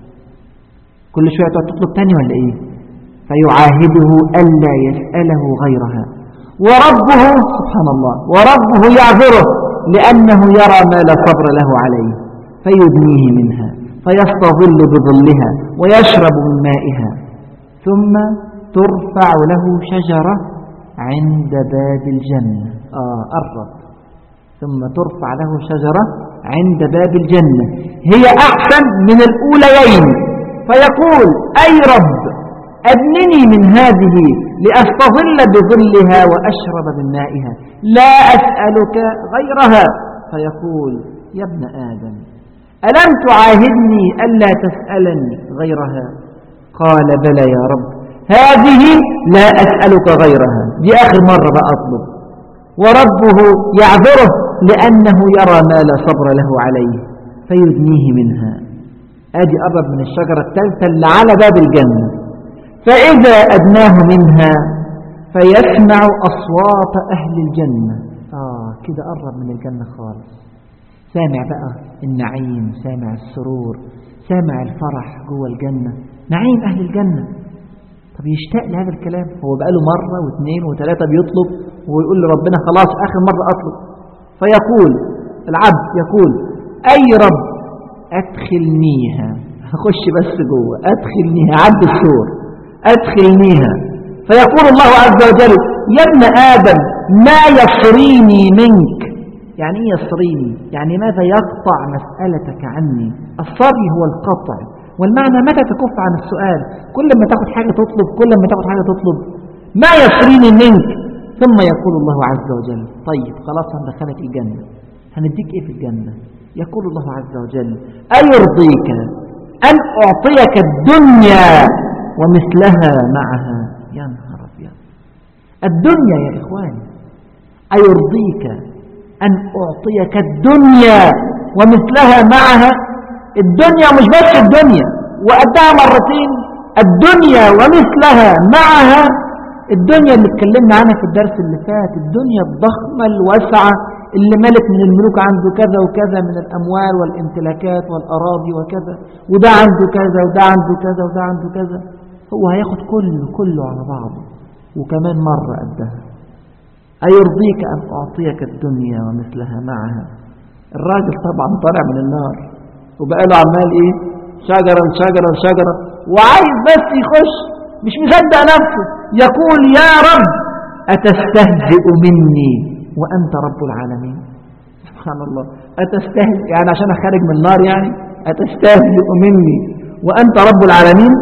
Speaker 2: كل شوية تطلب تاني ولا إيه؟ فيعاهده ألا يسأله غيرها، وربه سبحان الله وربه يعذره لأنه يرى ما لا صبر له عليه فيدنيه منها فيستظل بظلها ويشرب من مائها، ثم ترفع له شجرة عند باب الجنة. قرب. ثم ترفع له شجرة عند باب الجنة هي أحسن من الأوليين، فيقول أي رب أدنني من هذه لأستظل بظلها وأشرب من مائها لا أسألك غيرها. فيقول يا ابن آدم ألم تعاهدني ألا تسألني غيرها؟ قال بلى يا رب هذه لا أسألك غيرها، دي آخر مرة بقى أطلب. وربه يعذره لأنه يرى ما لا صبر له عليه فيدنيه منها. أدي قرب من الشجرة الثالثة اللي على باب الجنة، فإذا أدناه منها فيسمع أصوات أهل الجنة. كده قرب من الجنة خالص، سامع بقى النعيم، سامع السرور، سامع الفرح جوه الجنة، نعيم أهل الجنة. طب يشتاق لهذا الكلام، هو بقاله مرة واثنين وثلاثة بيطلب ويقول لربنا خلاص آخر مرة أطلب. فيقول العبد يقول أي رب أدخلنيها، هخش بس جوه، أدخلنيها عبد السور أدخلنيها. فيقول الله عز وجل يا ابن آدم ما يصريني منك. يعني إيه يصريني؟ يعني ماذا يقطع مسألتك عني. الصري هو القطع، والمعنى متى تكف عن السؤال، كل ما تاخد حاجة تطلب، كل ما تاخد حاجة تطلب. ما يصريني منك. ثم يقول الله عز وجل طيب خلاص هندخلك الجنة، هنديك إيه في الجنة؟ يقول الله عز وجل أيرضيك أن أعطيك الدنيا ومثلها معها. يا نهار أبيض، الدنيا يا إخواني، أيرضيك أن أعطيك الدنيا ومثلها معها. الدنيا مش بس الدنيا وقدها مرتين، الدنيا ومثلها معها. الدنيا اللي اتكلمنا عنها في الدرس اللي فات، الدنيا الضخمة الواسعة اللي ملك من الملوك عنده كذا وكذا من الأموال والامتلاكات والأراضي وكذا، وده عنده كذا وده عنده كذا وده عنده كذا، هو هياخد كله على بعضه وكمان مرة قدها. أيرضيك أن أعطيك الدنيا ومثلها معها. الراجل طبعا طالع من النار وبقى له عمال شجرة شجرة شجرة، وعايز بس يخش، مش مصدق نفسه، يقول يا رب أتستهزئ مني وأنت رب العالمين. سبحان الله، أتستهزئ يعني عشان أخرج من النار، يعني أتستهزئ مني وأنت رب العالمين.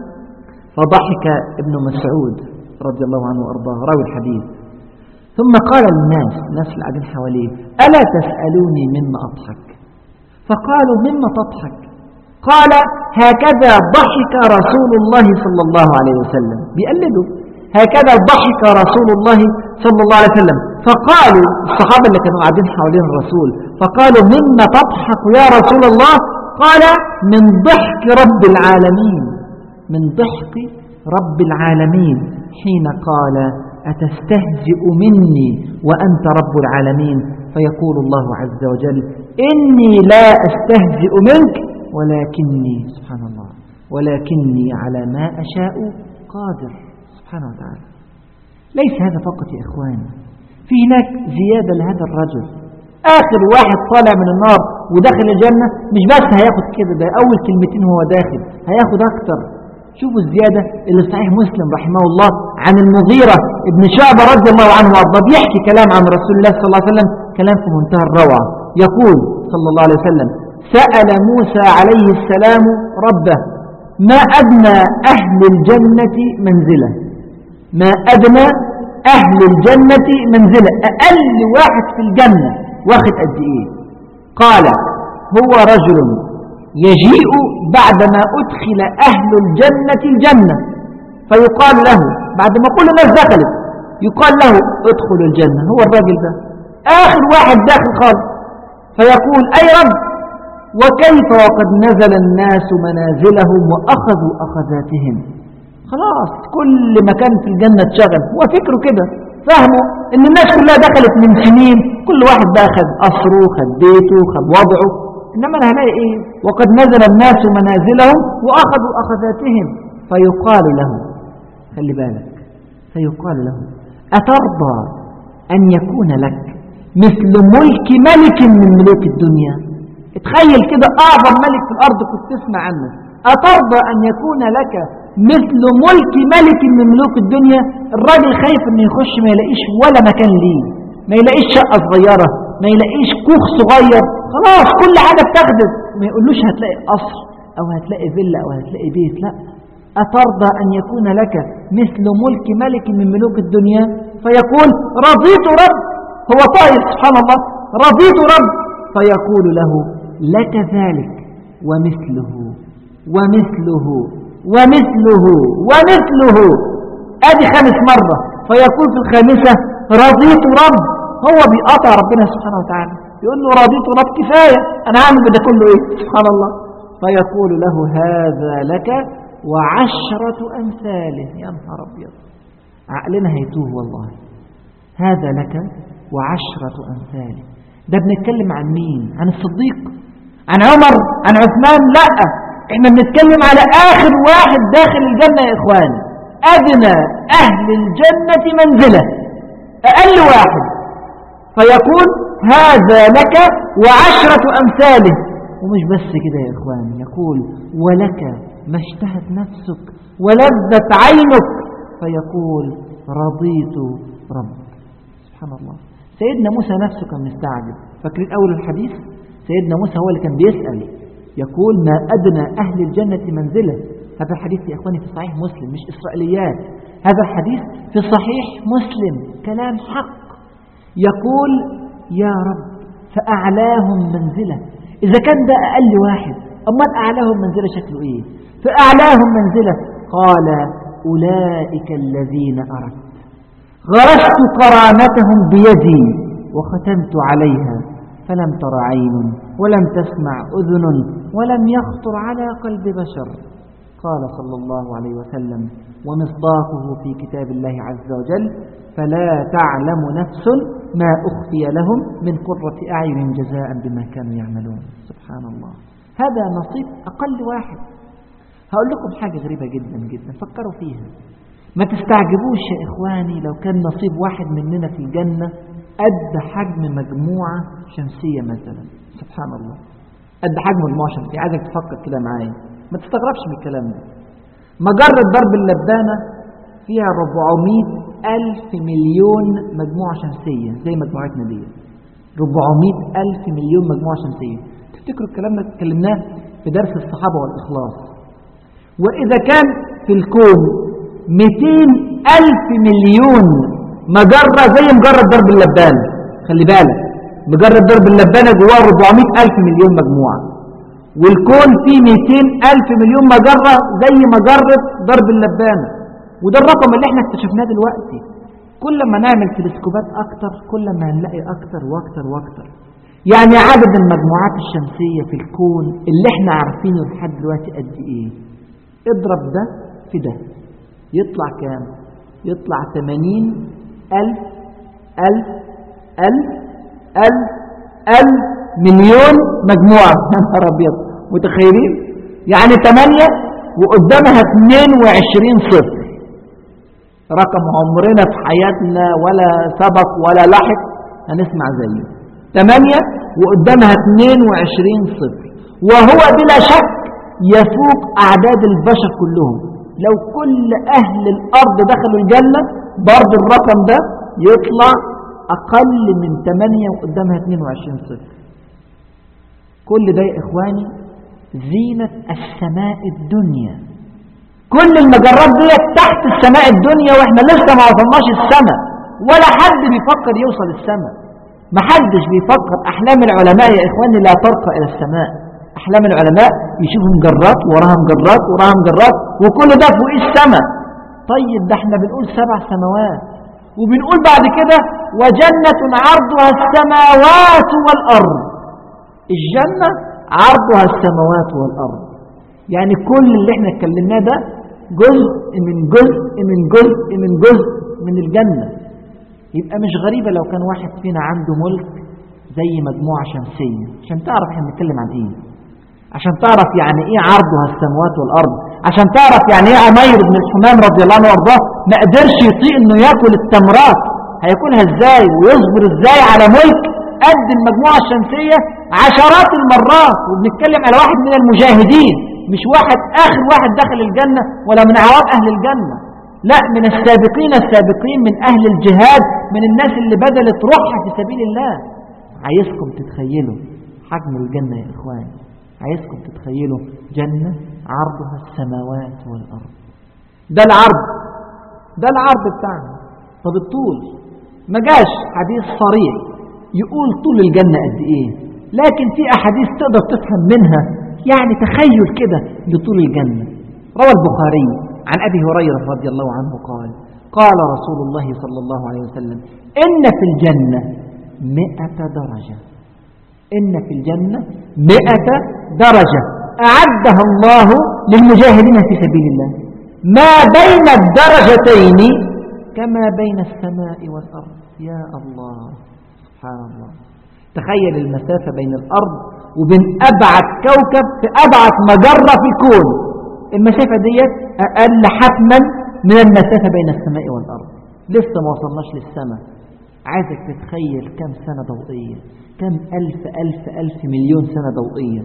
Speaker 2: فضحك ابن مسعود رضي الله عنه وأرضاه راوي الحديث، ثم قال للناس، الناس اللي قاعدين حواليه ألا تسألوني مما أضحك؟ فقالوا مما تضحك؟ قال هكذا ضحك رسول الله صلى الله عليه وسلم. بيقلدوا هكذا ضحك رسول الله صلى الله عليه وسلم. فقالوا الصحابة اللي كانوا قاعدين حوالين الرسول، فقالوا مما تضحك يا رسول الله؟ قال من ضحك رب العالمين، من ضحك رب العالمين حين قال أتستهزئ مني وأنت رب العالمين؟ فيقول الله عز وجل إني لا أستهزئ منك ولكني سبحان الله ولكني على ما أشاء قادر سبحانه وتعالى. ليس هذا فقط يا إخواني، في هناك زيادة لهذا الرجل. آخر واحد طالع من النار وداخل الجنة مش بس هياخد كده، ده أول كلمتين هو داخل هياخد أكتر. شوفوا الزيادة اللي صحيح مسلم رحمه الله عن المغيرة ابن شعبة رضي الله عنه وارضاه بيحكي كلام عن رسول الله صلى الله عليه وسلم، كلام في منتهى الروعة. يقول صلى الله عليه وسلم: سأل موسى عليه السلام ربه ما أدنى أهل الجنة منزلة، ما أدنى أهل الجنة منزلة، أقل واحد في الجنة واخد قد إيه؟ قال هو رجل يجيء بعدما أدخل أهل الجنة الجنة فيقال له، بعد ما كل الناس دخلت يقال له ادخل الجنة، هو الراجل ده آخر واحد داخل خالص، فيقول أي رب وكيف وقد نزل الناس منازلهم وأخذوا أخذاتهم؟ خلاص كل مكان في الجنة اتشغل، هو فكره كده، فهموا ان الناس كلها دخلت من سنين، كل واحد بقى خد قصره خد بيته خد وضعه، انما انا هلاقي ايه؟ وقد نزل الناس منازلهم واخذوا اخذاتهم. فيقال له، خلي بالك، فيقال له اترضى ان يكون لك مثل ملك ملك من ملوك الدنيا؟ اتخيل كده اعظم ملك في الارض كنت تسمع عنه، اترضى ان يكون لك مثل ملك ملك من ملوك الدنيا؟ الراجل خايف انه يخش ما يلاقيش ولا مكان ليه، ما يلاقيش شقة صغيرة، ما يلاقيش كوخ صغير، خلاص كل حاجة بتاخدت، ما يقولوش هتلاقي قصر او هتلاقي فيلا او هتلاقي بيت، لا، أترضى أن يكون لك مثل ملك ملك من ملوك الدنيا؟ فيقول رضيت رب، هو طائر سبحان الله، رضيت رب. فيقول له لك ذلك ومثله ومثله ومثله ومثله، ادي 5 مرة. فيقول في الخامسة رضيت رب، هو بيقطع ربنا سبحانه وتعالى، يقول له رضيت رب كفاية، انا عامل بده كله ايه؟ سبحان الله. فيقول له هذا لك و10 أمثاله. يا نهار ابيض، عقلنا هيتوه والله. هذا لك و10 أمثاله، ده بنتكلم عن مين؟ عن الصديق؟ عن عمر؟ عن عثمان؟ لا، احنا بنتكلم على آخر واحد داخل الجنة يا إخوان، أدنى أهل الجنة منزلة، أقل واحد. فيقول هذا لك و10 أمثاله. ومش بس كده يا إخوان، يقول ولك ما اشتهت نفسك ولذت عينك. فيقول رضيت رب. سبحان الله. سيدنا موسى نفسه كان مستعجب، فاكرين أول الحديث سيدنا موسى هو اللي كان بيسأل، يقول ما أدنى أهل الجنة منزلة. هذا الحديث يا إخواني في صحيح مسلم، مش إسرائيليات، هذا الحديث في صحيح مسلم، كلام حق. يقول يا رب فأعلاهم منزلة، إذا كان ده أقل واحد أما أعلاهم منزلة شكله إيه؟ فأعلاهم منزلة قال أولئك الذين أردت غرست كرامتهم بيدي وختمت عليها فلم تر عين ولم تسمع أذن ولم يخطر على قلب بشر. قال صلى الله عليه وسلم ومصداقه في كتاب الله عز وجل فلا تعلم نفس ما أخفي لهم من قرة أعين جزاء بما كانوا يعملون. سبحان الله، هذا نصيب أقل واحد. هقول لكم حاجة غريبة جدا جدا، فكروا فيها، ما تستعجبوش يا إخواني لو كان نصيب واحد مننا في الجنة قد حجم مجموعة شمسية مثلا. سبحان الله، قد حجم مجموعة شمسية. عايزك تفكر كده معايا، ما تستغربش من الكلام ده. مجرة درب اللبانة فيها 400,000 مليون مجموعة شمسية زي مجموعتنا دي، 400,000 مليون مجموعة شمسية. تفتكروا الكلام ده اتكلمناه في درس الصحابة والإخلاص. وإذا كان في الكون 200,000 مليون مجرة زي مجرة درب اللبانة، خلي بالك مجرة درب اللبانة جواه 400,000 مليون مجموعة، والكون فيه 200,000 مليون مجرة زي مجرة درب اللبانة. وده الرقم اللي احنا اكتشفناه دلوقتي. كل ما نعمل تلسكوبات اكتر كل ما هنلاقي اكتر واكتر واكتر. يعني عدد المجموعات الشمسية في الكون اللي احنا عارفينه لحد دلوقتي قد ايه؟ اضرب ده في ده يطلع كام؟ يطلع 80,000 ألف ألف ألف ألف مليون مجموعة. يا نهار أبيض، متخيلين؟ يعني 8 وقدامها 22 صفر، رقم عمرنا في حياتنا ولا سبق ولا لحق هنسمع زيه. 8 وقدامها 22 صفر، وهو بلا شك يفوق أعداد البشر كلهم. لو كل أهل الأرض دخلوا الجنة برضو الرقم ده يطلع أقل من 8 وقدامها 22 صفر. كل ده يا إخواني زينة السماء الدنيا. كل المجرات دي تحت السماء الدنيا، وإحنا لسه ما وصلناش السماء، ولا حد بيفكر يوصل السماء. ما حدش بيفكر. أحلام العلماء يا إخواني لا ترقى إلى السماء. أحلام العلماء يشوفوا مجرات وراها مجرات وراها مجرات، وكل ده فوق السماء. طيب ده احنا بنقول 7 سماوات، وبنقول بعد كده وجنة عرضها السماوات والأرض. الجنة عرضها السماوات والأرض، يعني كل اللي احنا اتكلمناه ده جزء من جزء من جزء من جزء من الجنة. يبقى مش غريبة لو كان واحد فينا عنده ملك زي مجموعة شمسية. عشان تعرف احنا بنتكلم عن ايه، عشان تعرف يعني ايه عرضها السماوات والأرض، عشان تعرف يعني ايه عمير بن الحمام رضي الله عنه وارضاه ما قدرش يطيق انه ياكل التمرات، هياكلها ازاي ويصبر ازاي على ملك قد المجموعة الشمسية عشرات المرات. وبنتكلم على واحد من المجاهدين، مش واحد آخر واحد دخل الجنة ولا من عوام أهل الجنة، لا، من السابقين السابقين، من أهل الجهاد، من الناس اللي بدلت روحها في سبيل الله. عايزكم تتخيلوا حجم الجنة يا إخوان، عايزكم تتخيلوا جنة عرضها السماوات والأرض. ده العرض، ده العرض بتاعنا. طب الطول ما جاش حديث صريح يقول طول الجنة قد إيه، لكن في أحاديث تقدر تفهم منها يعني تخيل كده لطول الجنة. روى البخاري عن أبي هريرة رضي الله عنه قال قال رسول الله صلى الله عليه وسلم إن في الجنة 100 درجة، إن في الجنة 100 درجة أعدها الله للمجاهدين في سبيل الله، ما بين الدرجتين كما بين السماء والأرض. يا الله، سبحان الله. تخيل المسافة بين الأرض وبين أبعد كوكب في أبعد مجرة في الكون. المسافة ديت أقل حتما من المسافة بين السماء والأرض. لسه ما وصلناش للسماء. عايزك تتخيل كم سنة ضوئية، كم ألف ألف ألف مليون سنة ضوئية.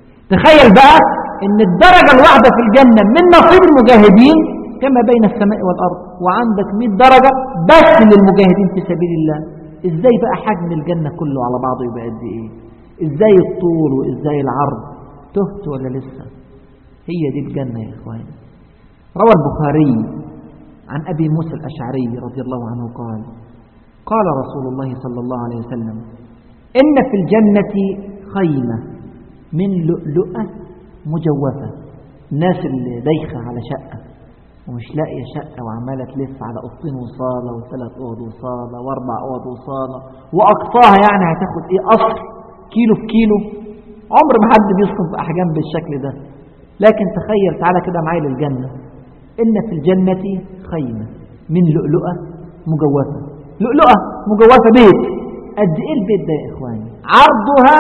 Speaker 2: تخيل بقى إن الدرجة الواحدة في الجنة من نصيب المجاهدين كما بين السماء والأرض، وعندك 100 درجة بس للمجاهدين في سبيل الله. إزاي بقى حجم الجنة كله على بعضه يبقى قد إيه؟ إزاي الطول وإزاي العرض؟ تهت ولا لسه؟ هي دي الجنة يا إخواني. روى البخاري عن أبي موسى الأشعري رضي الله عنه قال قال رسول الله صلى الله عليه وسلم إن في الجنة خيمة من لؤلؤة مجوفة. الناس اللي دايخة على شقة ومش لاقية شقة وعمالة تلف على أوضتين وصالة و3 أوض وصالة و4 أوض وصالة، وأقصاها يعني هتاخد إيه قصر كيلو في كيلو. عمر ما حد بيسكن في أحجام بالشكل ده. لكن تخيل تعالى كده معايا للجنة. إن في الجنة خيمة من لؤلؤة مجوفة. لؤلؤة مجوفة بيت. قد إيه البيت ده يا إخواني؟ عرضها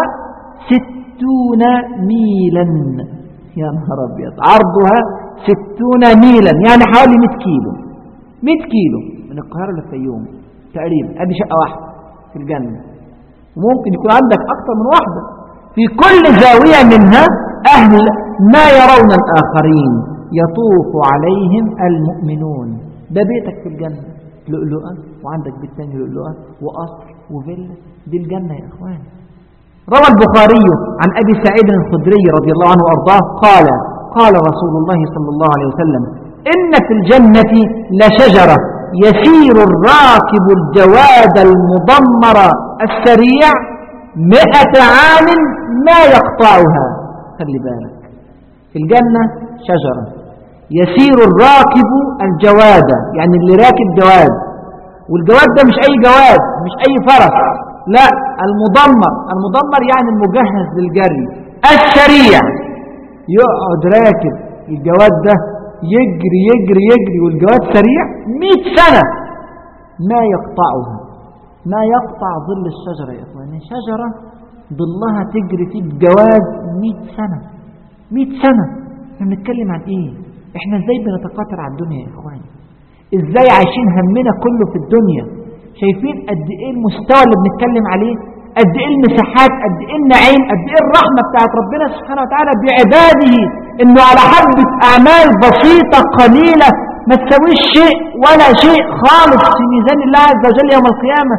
Speaker 2: 60 ميلا. يا نهار أبيض، عرضها 60 ميلا، يعني حوالي 100 كيلو. 100 كيلو من القاهرة للفيوم تقريبا. ادي شقة واحدة في الجنة، وممكن يكون عندك أكثر من واحدة. في كل زاوية منها أهل ما يرون الآخرين يطوف عليهم المؤمنون. ده بيتك في الجنة، لؤلؤة، وعندك بيت تاني لؤلؤة وقصر وفيلا. دي الجنة يا إخوان. روى البخاري عن أبي سعيد الخدري رضي الله عنه وأرضاه قال قال رسول الله صلى الله عليه وسلم إن في الجنة لشجرة يسير الراكب الجواد المضمر السريع 100 عام ما يقطعها. خلي بالك، في الجنة شجرة يسير الراكب الجواد، يعني اللي راكب جواد، والجواد ده مش أي جواد، مش أي فرس، لا، المضمر. المضمر يعني المجهز للجري السريع. يقعد راكب الجواد ده يجري يجري يجري والجواد سريع 100 سنة ما يقطعها، ما يقطع ظل الشجرة يا إخواني. شجرة ظلها تجري في الجواد 100 سنة. 100 سنة. احنا بنتكلم عن ايه؟ احنا ازاي بنتقاتل على الدنيا يا إخواني؟ ازاي عايشين همنا كله في الدنيا؟ شايفين قد ايه المستوى اللي بنتكلم عليه؟ قد ايه المساحات؟ قد ايه النعيم؟ قد ايه الرحمة بتاعت ربنا سبحانه وتعالى بعباده، انه على حبة اعمال بسيطة قليلة ما تسويش شيء ولا شيء خالص في ميزان الله عز وجل يوم القيامة.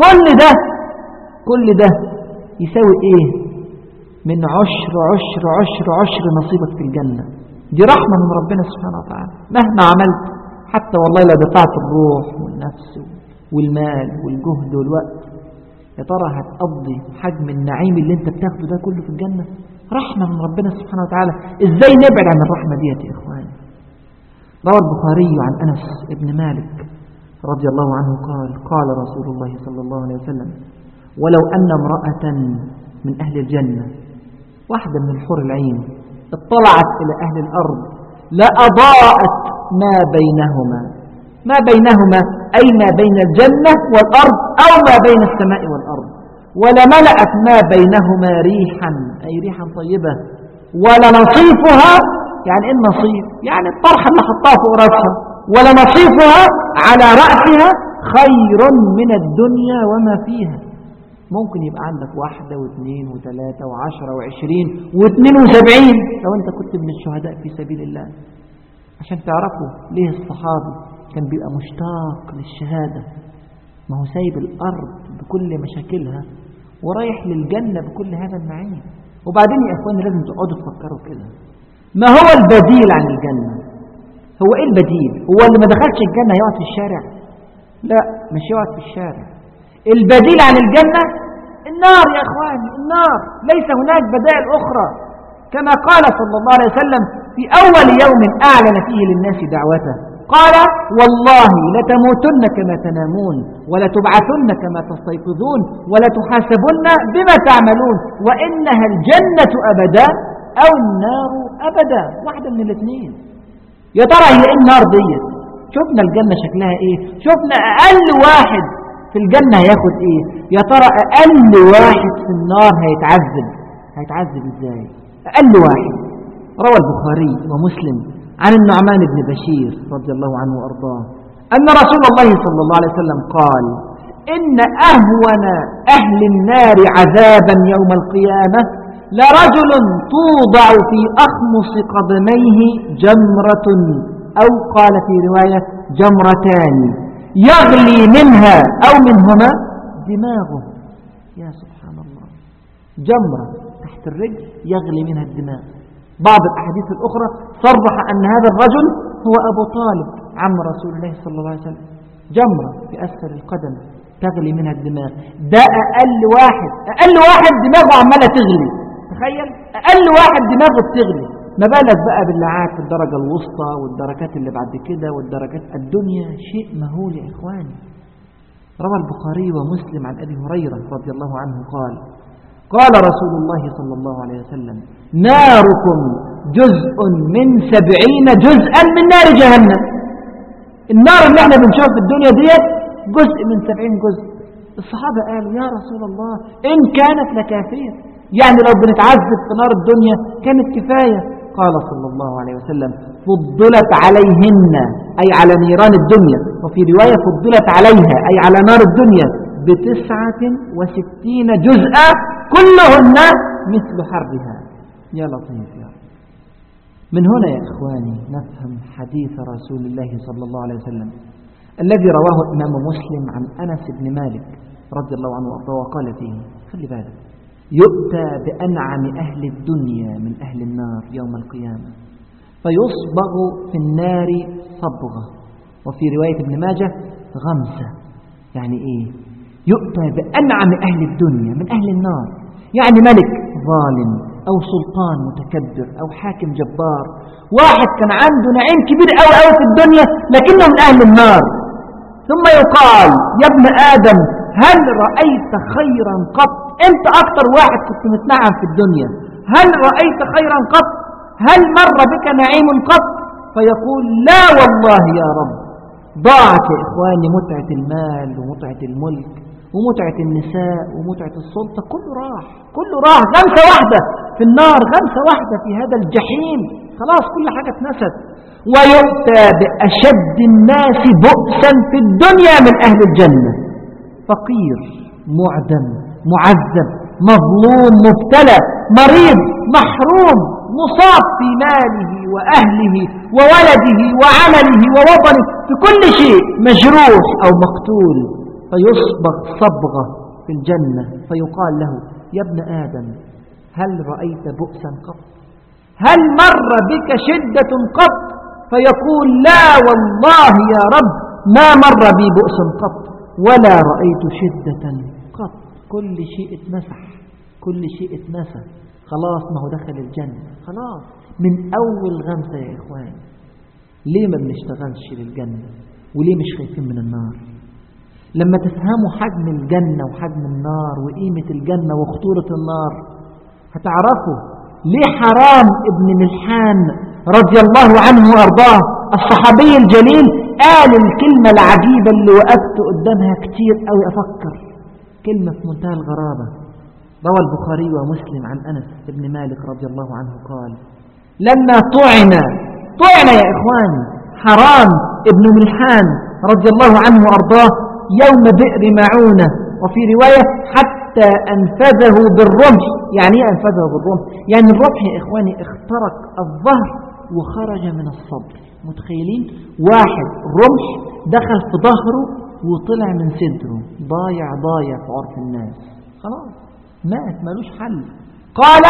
Speaker 2: كل ده يساوي ايه؟ من عشر نصيبك في الجنة. دي رحمة من ربنا سبحانه وتعالى. مهما عملت، حتى والله لو دفعت الروح والنفس والمال والجهد والوقت، يا ترى هتقضي حجم النعيم اللي انت بتاخده ده كله في الجنة؟ رحمة من ربنا سبحانه وتعالى. ازاي نبعد عن الرحمة ديت يا اخواني؟ روى البخاري عن أنس بن مالك رضي الله عنه قال: قال رسول الله صلى الله عليه وسلم: ولو أن امرأة من أهل الجنة، واحدة من الحور العين، اطلعت إلى أهل الأرض لأضاءت ما بينهما أي ما بين الجنة والأرض، أو ما بين السماء والأرض، ولملأت ما بينهما ريحا، أي ريحا طيبة، ولنصيفها، يعني إيه النصيف؟ يعني الطرحة اللي حطها فوق رأسها، ولنصيفها على رأسها خير من الدنيا وما فيها. ممكن يبقى عندك 1 و2 و3 و10 و20 و72 لو أنت كنت من الشهداء في سبيل الله. عشان تعرفوا ليه الصحابي كان بيبقى مشتاق للشهادة. ما هو سايب الأرض بكل مشاكلها ورايح للجنة بكل هذا النعيم. وبعدين يا أخواني لازم تقعدوا تفكروا كده، ما هو البديل عن الجنة؟ هو إيه البديل؟ هو اللي ما دخلش الجنة يقعد في الشارع؟ لا، مش يقعد في الشارع. البديل عن الجنة النار يا أخواني، النار. ليس هناك بدائل أخرى، كما قال صلى الله عليه وسلم في أول يوم أعلن فيه للناس دعوته، قال: والله لتموتن كما تنامون، ولتبعثن كما تستيقظون، ولتحاسبن بما تعملون، وإنها الجنة أبدا أو النار أبدا، واحدة من الاثنين. يا ترى هي إيه النار ديت؟ شفنا الجنة شكلها إيه؟ شفنا أقل واحد في الجنة هياخد إيه؟ يا ترى أقل واحد في النار هيتعذب إزاي؟ أقل واحد. روى البخاري ومسلم عن النعمان بن بشير رضي الله عنه وأرضاه أن رسول الله صلى الله عليه وسلم قال: إن أهون أهل النار عذابا يوم القيامة لرجل توضع في أخمص قدميه جمرة، أو قال في رواية جمرتان، يغلي منها أو منهما دماغه. يا سبحان الله، جمرة تحت الرجل يغلي منها الدماغ. بعض الأحاديث الأخرى صرح أن هذا الرجل هو أبو طالب عم رسول الله صلى الله عليه وسلم. جمرة في أسفل القدم تغلي منها الدماغ. ده أقل واحد دماغه عمالة تغلي. تخيل، أقل واحد دماغه بتغلي، ما بالك بقى باللعات في الدرجة الوسطى والدرجات اللي بعد كده والدرجات. الدنيا شيء مهول يا إخواني. روى البخاري ومسلم عن أبي هريرة رضي الله عنه قال: قال رسول الله صلى الله عليه وسلم: ناركم جزء من 70 جزءا من نار جهنم. النار اللي احنا بنشوفها في الدنيا ديت جزء من 70 جزء. الصحابة قالوا: يا رسول الله إن كانت لكافية، يعني لو بنتعذب في نار الدنيا كانت كفاية. قال صلى الله عليه وسلم: فضلت عليهن، أي على نيران الدنيا، وفي رواية فضلت عليها أي على نار الدنيا 69 جزءا كلهن مثل حرها. يا لطيف يا رب. من هنا يا إخواني نفهم حديث رسول الله صلى الله عليه وسلم الذي رواه الإمام مسلم عن أنس بن مالك رضي الله عنه وأرضاه، وقال فيه: خلي بالك، يؤتى بأنعم أهل الدنيا من أهل النار يوم القيامة فيصبغ في النار صبغة، وفي رواية ابن ماجه غمسة. يعني إيه؟ يؤتى بأنعم أهل الدنيا من أهل النار، يعني ملك ظالم أو سلطان متكبر أو حاكم جبار، واحد كان عنده نعيم كبير أوي أوي في الدنيا لكنه من أهل النار. ثم يقال: يا ابن آدم هل رأيت خيرا قط؟ أنت أكتر واحد كنت متنعم في الدنيا، هل رأيت خيرا قط؟ هل مر بك نعيم قط؟ فيقول لا والله يا رب، ضاعت يا إخواني متعة المال ومتعة الملك ومتعة النساء ومتعة السلطة، كله راح غمسة واحدة في النار، غمسة واحدة في هذا الجحيم، خلاص كل حاجة اتنست. ويؤتى بأشد الناس بؤسا في الدنيا من أهل الجنة، فقير معدم معذب مظلوم مبتلى مريض محروم مصاب في ماله وأهله وولده وعمله ووطنه، في كل شيء مجروح أو مقتول، فيصبغ صبغة في الجنة فيقال له يا ابن آدم هل رأيت بؤسا قط؟ هل مر بك شدة قط؟ فيقول لا والله يا رب ما مر بي بؤس قط ولا رأيت شدة قط. كل شيء اتمسح، كل شيء اتنسى، خلاص ما هو دخل الجنة خلاص من أول غمسة. يا إخوان ليه ما بنشتغلش للجنة وليه مش خايفين من النار؟ لما تفهموا حجم الجنة وحجم النار وقيمة الجنة وخطورة النار هتعرفوا ليه حرام ابن ملحان رضي الله عنه وأرضاه الصحابي الجليل قال الكلمة العجيبة اللي وقفت قدامها كتير قوي أفكر، كلمة في منتهى الغرابة. روى البخاري ومسلم عن أنس بن مالك رضي الله عنه قال لما طعن يا إخواني حرام ابن ملحان رضي الله عنه وأرضاه يوم بئر معونة، وفي رواية حتى أنفذه بالرمح. يعني ايه أنفذه بالرمح؟ يعني الرمح يا إخواني اخترق الظهر وخرج من الصدر. متخيلين واحد رمح دخل في ظهره وطلع من صدره، ضايع في عرف الناس، خلاص مات ملوش حل. قال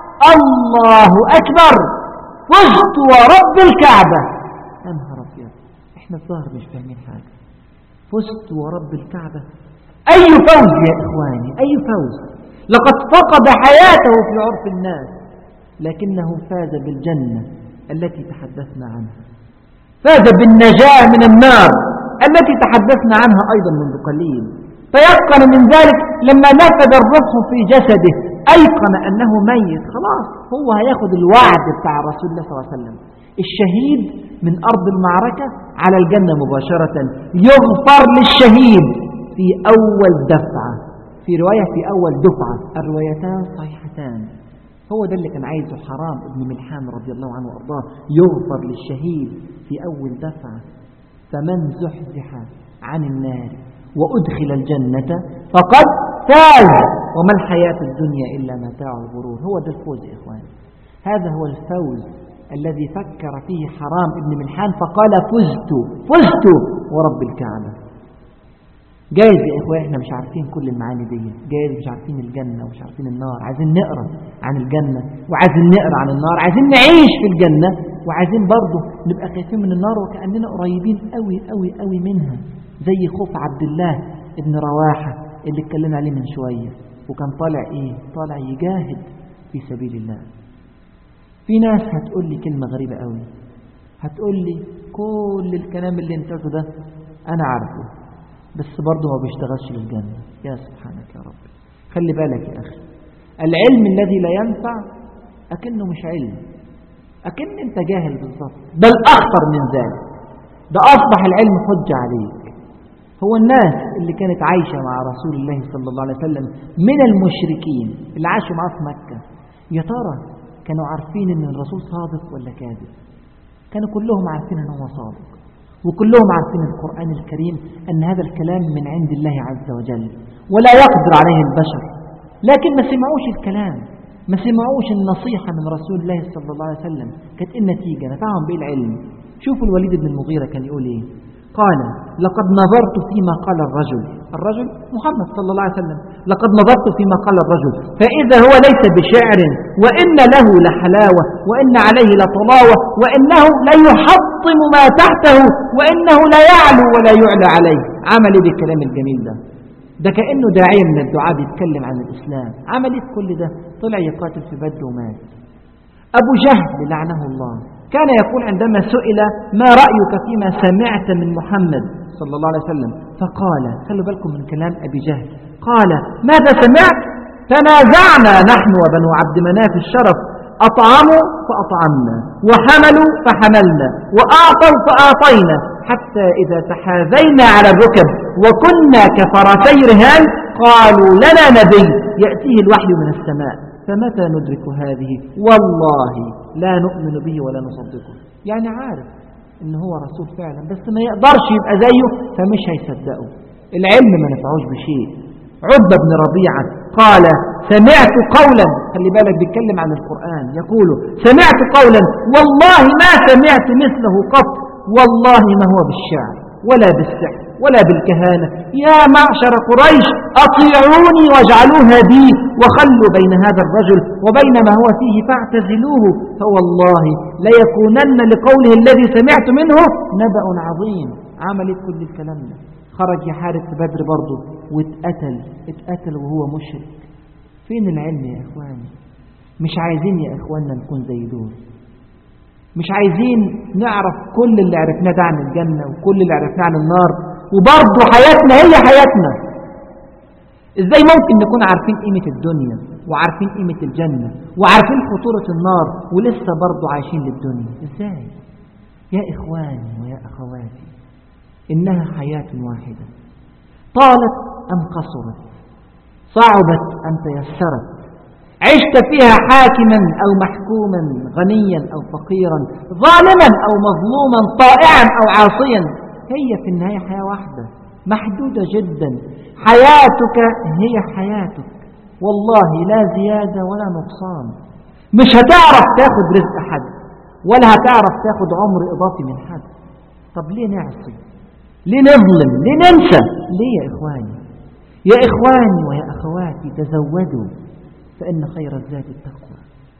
Speaker 2: الله أكبر فزت ورب الكعبة. يا نهار أبيض، احنا الظاهر مش فاهمين حاجة. فزت ورب الكعبة، أي فوز يا إخواني، أي فوز! لقد فقد حياته في عرف الناس لكنه فاز بالجنة التي تحدثنا عنها، فاز بالنجاة من النار التي تحدثنا عنها أيضا منذ قليل. فيقن من ذلك لما نفذ الرمح في جسده أيقن أنه ميت، خلاص هو هياخد الوعد بتاع رسول الله صلى الله عليه وسلم. الشهيد من أرض المعركة على الجنة مباشرة، يغفر للشهيد في أول دفعة، في رواية في أول دفعة، الروايتان صحيحتان. هو ده اللي كان عايزه حرام ابن ملحان رضي الله عنه وأرضاه، يغفر للشهيد في أول دفعة. فمن زحزح عن النار وأدخل الجنة فقد فاز وما الحياة الدنيا إلا متاع الغرور. هو ده الفوز يا إخوان، هذا هو الفوز الذي فكر فيه حرام ابن ملحان فقال فزت ورب الكعبة. جايز يا إخوان احنا مش عارفين كل المعاني دي، جايز مش عارفين الجنة ومش عارفين النار، عايزين نقرأ عن الجنة وعايزين نقرأ عن النار، عايزين نعيش في الجنة وعايزين برضه نبقى خايفين من النار وكأننا قريبين قوي قوي قوي منها، زي خوف عبد الله ابن رواحة اللي اتكلمنا عليه من شوية، وكان طالع يجاهد في سبيل الله. في ناس هتقول لي كلمة غريبة قوي، هتقول لي كل الكلام اللي انت قلته ده أنا عارفه بس برضه ما بيشتغلش للجنة. يا سبحانك يا رب، خلي بالك يا أخي، العلم الذي لا ينفع أكنه مش علم، أكن انت جاهل بالضبط، بل أخطر من ذلك، ده أصبح العلم حجة عليك. هو الناس اللي كانت عايشة مع رسول الله صلى الله عليه وسلم من المشركين اللي عاشوا معه في مكة، يا ترى كانوا عارفين ان الرسول صادق ولا كاذب؟ كانوا كلهم عارفين ان هو صادق، وكلهم عارفين القرآن الكريم أن هذا الكلام من عند الله عز وجل ولا يقدر عليه البشر، لكن ما سمعوش الكلام، ما سمعوش النصيحة من رسول الله صلى الله عليه وسلم. كانت النتيجة نفعهم بالعلم. شوفوا الوليد بن المغيرة كان يقول ايه، قال لقد نظرت فيما قال الرجل محمد صلى الله عليه وسلم، لقد نظرت فيما قال الرجل فإذا هو ليس بشعر وإن له لحلاوة وإن عليه لطلاوة وإنه لا يحطم ما تحته وإنه لا يعلو ولا يعلى عليه. عمل ايه بالكلام الجميل ده كأنه داعية من الدعاء بيتكلم عن الإسلام. عمل ايه كل ده؟ طلع يقاتل في بدر ومات. أبو جهل لعنه الله كان يقول عندما سئل ما رأيك فيما سمعت من محمد صلى الله عليه وسلم، فقال، خلوا بالكم من كلام أبي جهل، قال ماذا سمعت؟ تنازعنا نحن وبنو عبد مناف الشرف أطعموا فأطعمنا، وحملوا فحملنا، وأعطوا فأعطينا، حتى إذا تحاذينا على الركب وكنا كفرسي رهان قالوا لنا نبي يأتيه الوحي من السماء فمتى ندرك هذه والله لا نؤمن به ولا نصدقه. يعني عارف إن هو رسول فعلا بس ما يقدرش يبقى زيه فمش هيصدقه. العلم ما نفعوش بشيء. عتبة بن ربيعة قال سمعت قولا، خلي بالك بيتكلم عن القرآن، يقول سمعت قولا والله ما سمعت مثله قط، والله ما هو بالشعر ولا بالسحر ولا بالكهانة، يا معشر قريش أطيعوني واجعلوها بي وخلوا بين هذا الرجل وبين ما هو فيه فاعتزلوه، فوالله ليكونن لقوله الذي سمعت منه نبأ عظيم. عملت كل الكلام ده، خرج يحارب في بدر برضه اتقتل وهو مشرك. فين العلم يا إخواني؟ مش عايزين يا إخواننا نكون زي دول، مش عايزين نعرف كل اللي عرفناه ده عن الجنة وكل اللي عرفناه عن النار وبرضه حياتنا هي حياتنا. ازاي ممكن نكون عارفين قيمة الدنيا وعارفين قيمة الجنة وعارفين خطورة النار ولسه برضه عايشين للدنيا؟ ازاي يا إخواني ويا أخواتي؟ إنها حياة واحدة، طالت أم قصرت، صعبت أم تيسرت، عشت فيها حاكما أو محكوما، غنيا أو فقيرا، ظالما أو مظلوما، طائعا أو عاصيا، هي في النهاية حياة واحدة محدودة جدا. حياتك هي حياتك والله، لا زيادة ولا نقصان. مش هتعرف تاخد رزق حد ولا هتعرف تاخد عمر إضافي من حد. طب ليه نعصي؟ ليه نظلم؟ ليه ننسى؟ ليه يا إخواني؟ يا إخواني ويا أخواتي تزودوا فإن خير الزاد التقوى.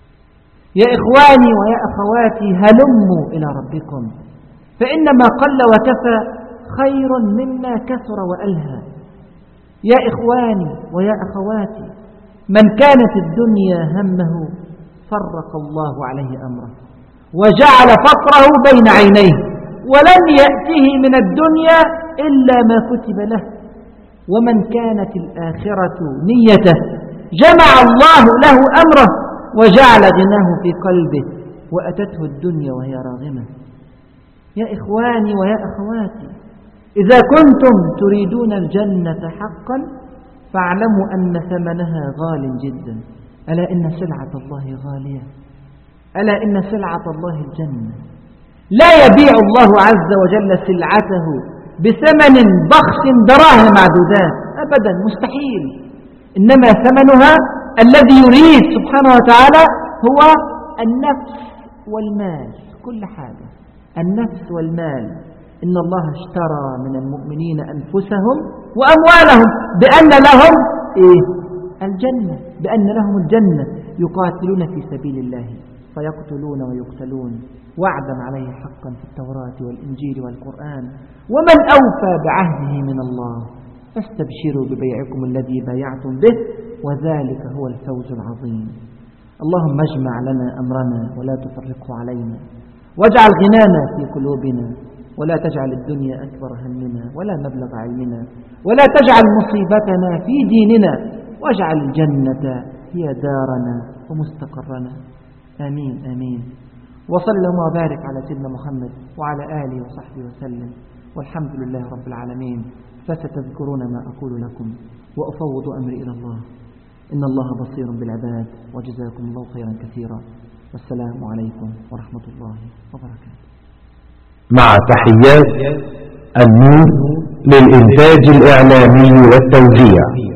Speaker 2: يا إخواني ويا أخواتي هلموا إلى ربكم، فإنما قل وكفى خير مما كثر وألهى. يا إخواني ويا أخواتي من كانت الدنيا همه فرق الله عليه أمره وجعل فقره بين عينيه، ولم يأته من الدنيا إلا ما كتب له. ومن كانت الآخرة نيته جمع الله له أمره وجعل غناه في قلبه وأتته الدنيا وهي راغمة. يا إخواني ويا أخواتي إذا كنتم تريدون الجنة حقا فاعلموا أن ثمنها غال جدا. ألا إن سلعة الله غالية، ألا إن سلعة الله الجنة. لا يبيع الله عز وجل سلعته بثمن بخس دراهم معدودات أبدا، مستحيل. إنما ثمنها الذي يريد سبحانه وتعالى هو النفس والمال، كل حاجة النفس والمال. إن الله اشترى من المؤمنين أنفسهم وأموالهم بأن لهم الجنة، بأن لهم الجنة، يقاتلون في سبيل الله فيقتلون ويقتلون وعدا عليه حقا في التوراة والإنجيل والقرآن. ومن أوفى بعهده من الله فاستبشروا ببيعكم الذي بايعتم به وذلك هو الفوز العظيم. اللهم اجمع لنا أمرنا ولا تفرقه علينا، واجعل غنانا في قلوبنا، ولا تجعل الدنيا أكبر همنا ولا مبلغ علمنا، ولا تجعل مصيبتنا في ديننا، واجعل الجنة هي دارنا ومستقرنا. آمين آمين. وصلى الله وبارك على سيدنا محمد وعلى آله وصحبه وسلم، والحمد لله رب العالمين. فستذكرون ما أقول لكم وأفوض أمري إلى الله، إن الله بصير بالعباد، وجزاكم الله خيرا كثيرا، والسلام عليكم ورحمة الله وبركاته.
Speaker 1: مع تحيات النور للإنتاج الإعلامي والتوزيع.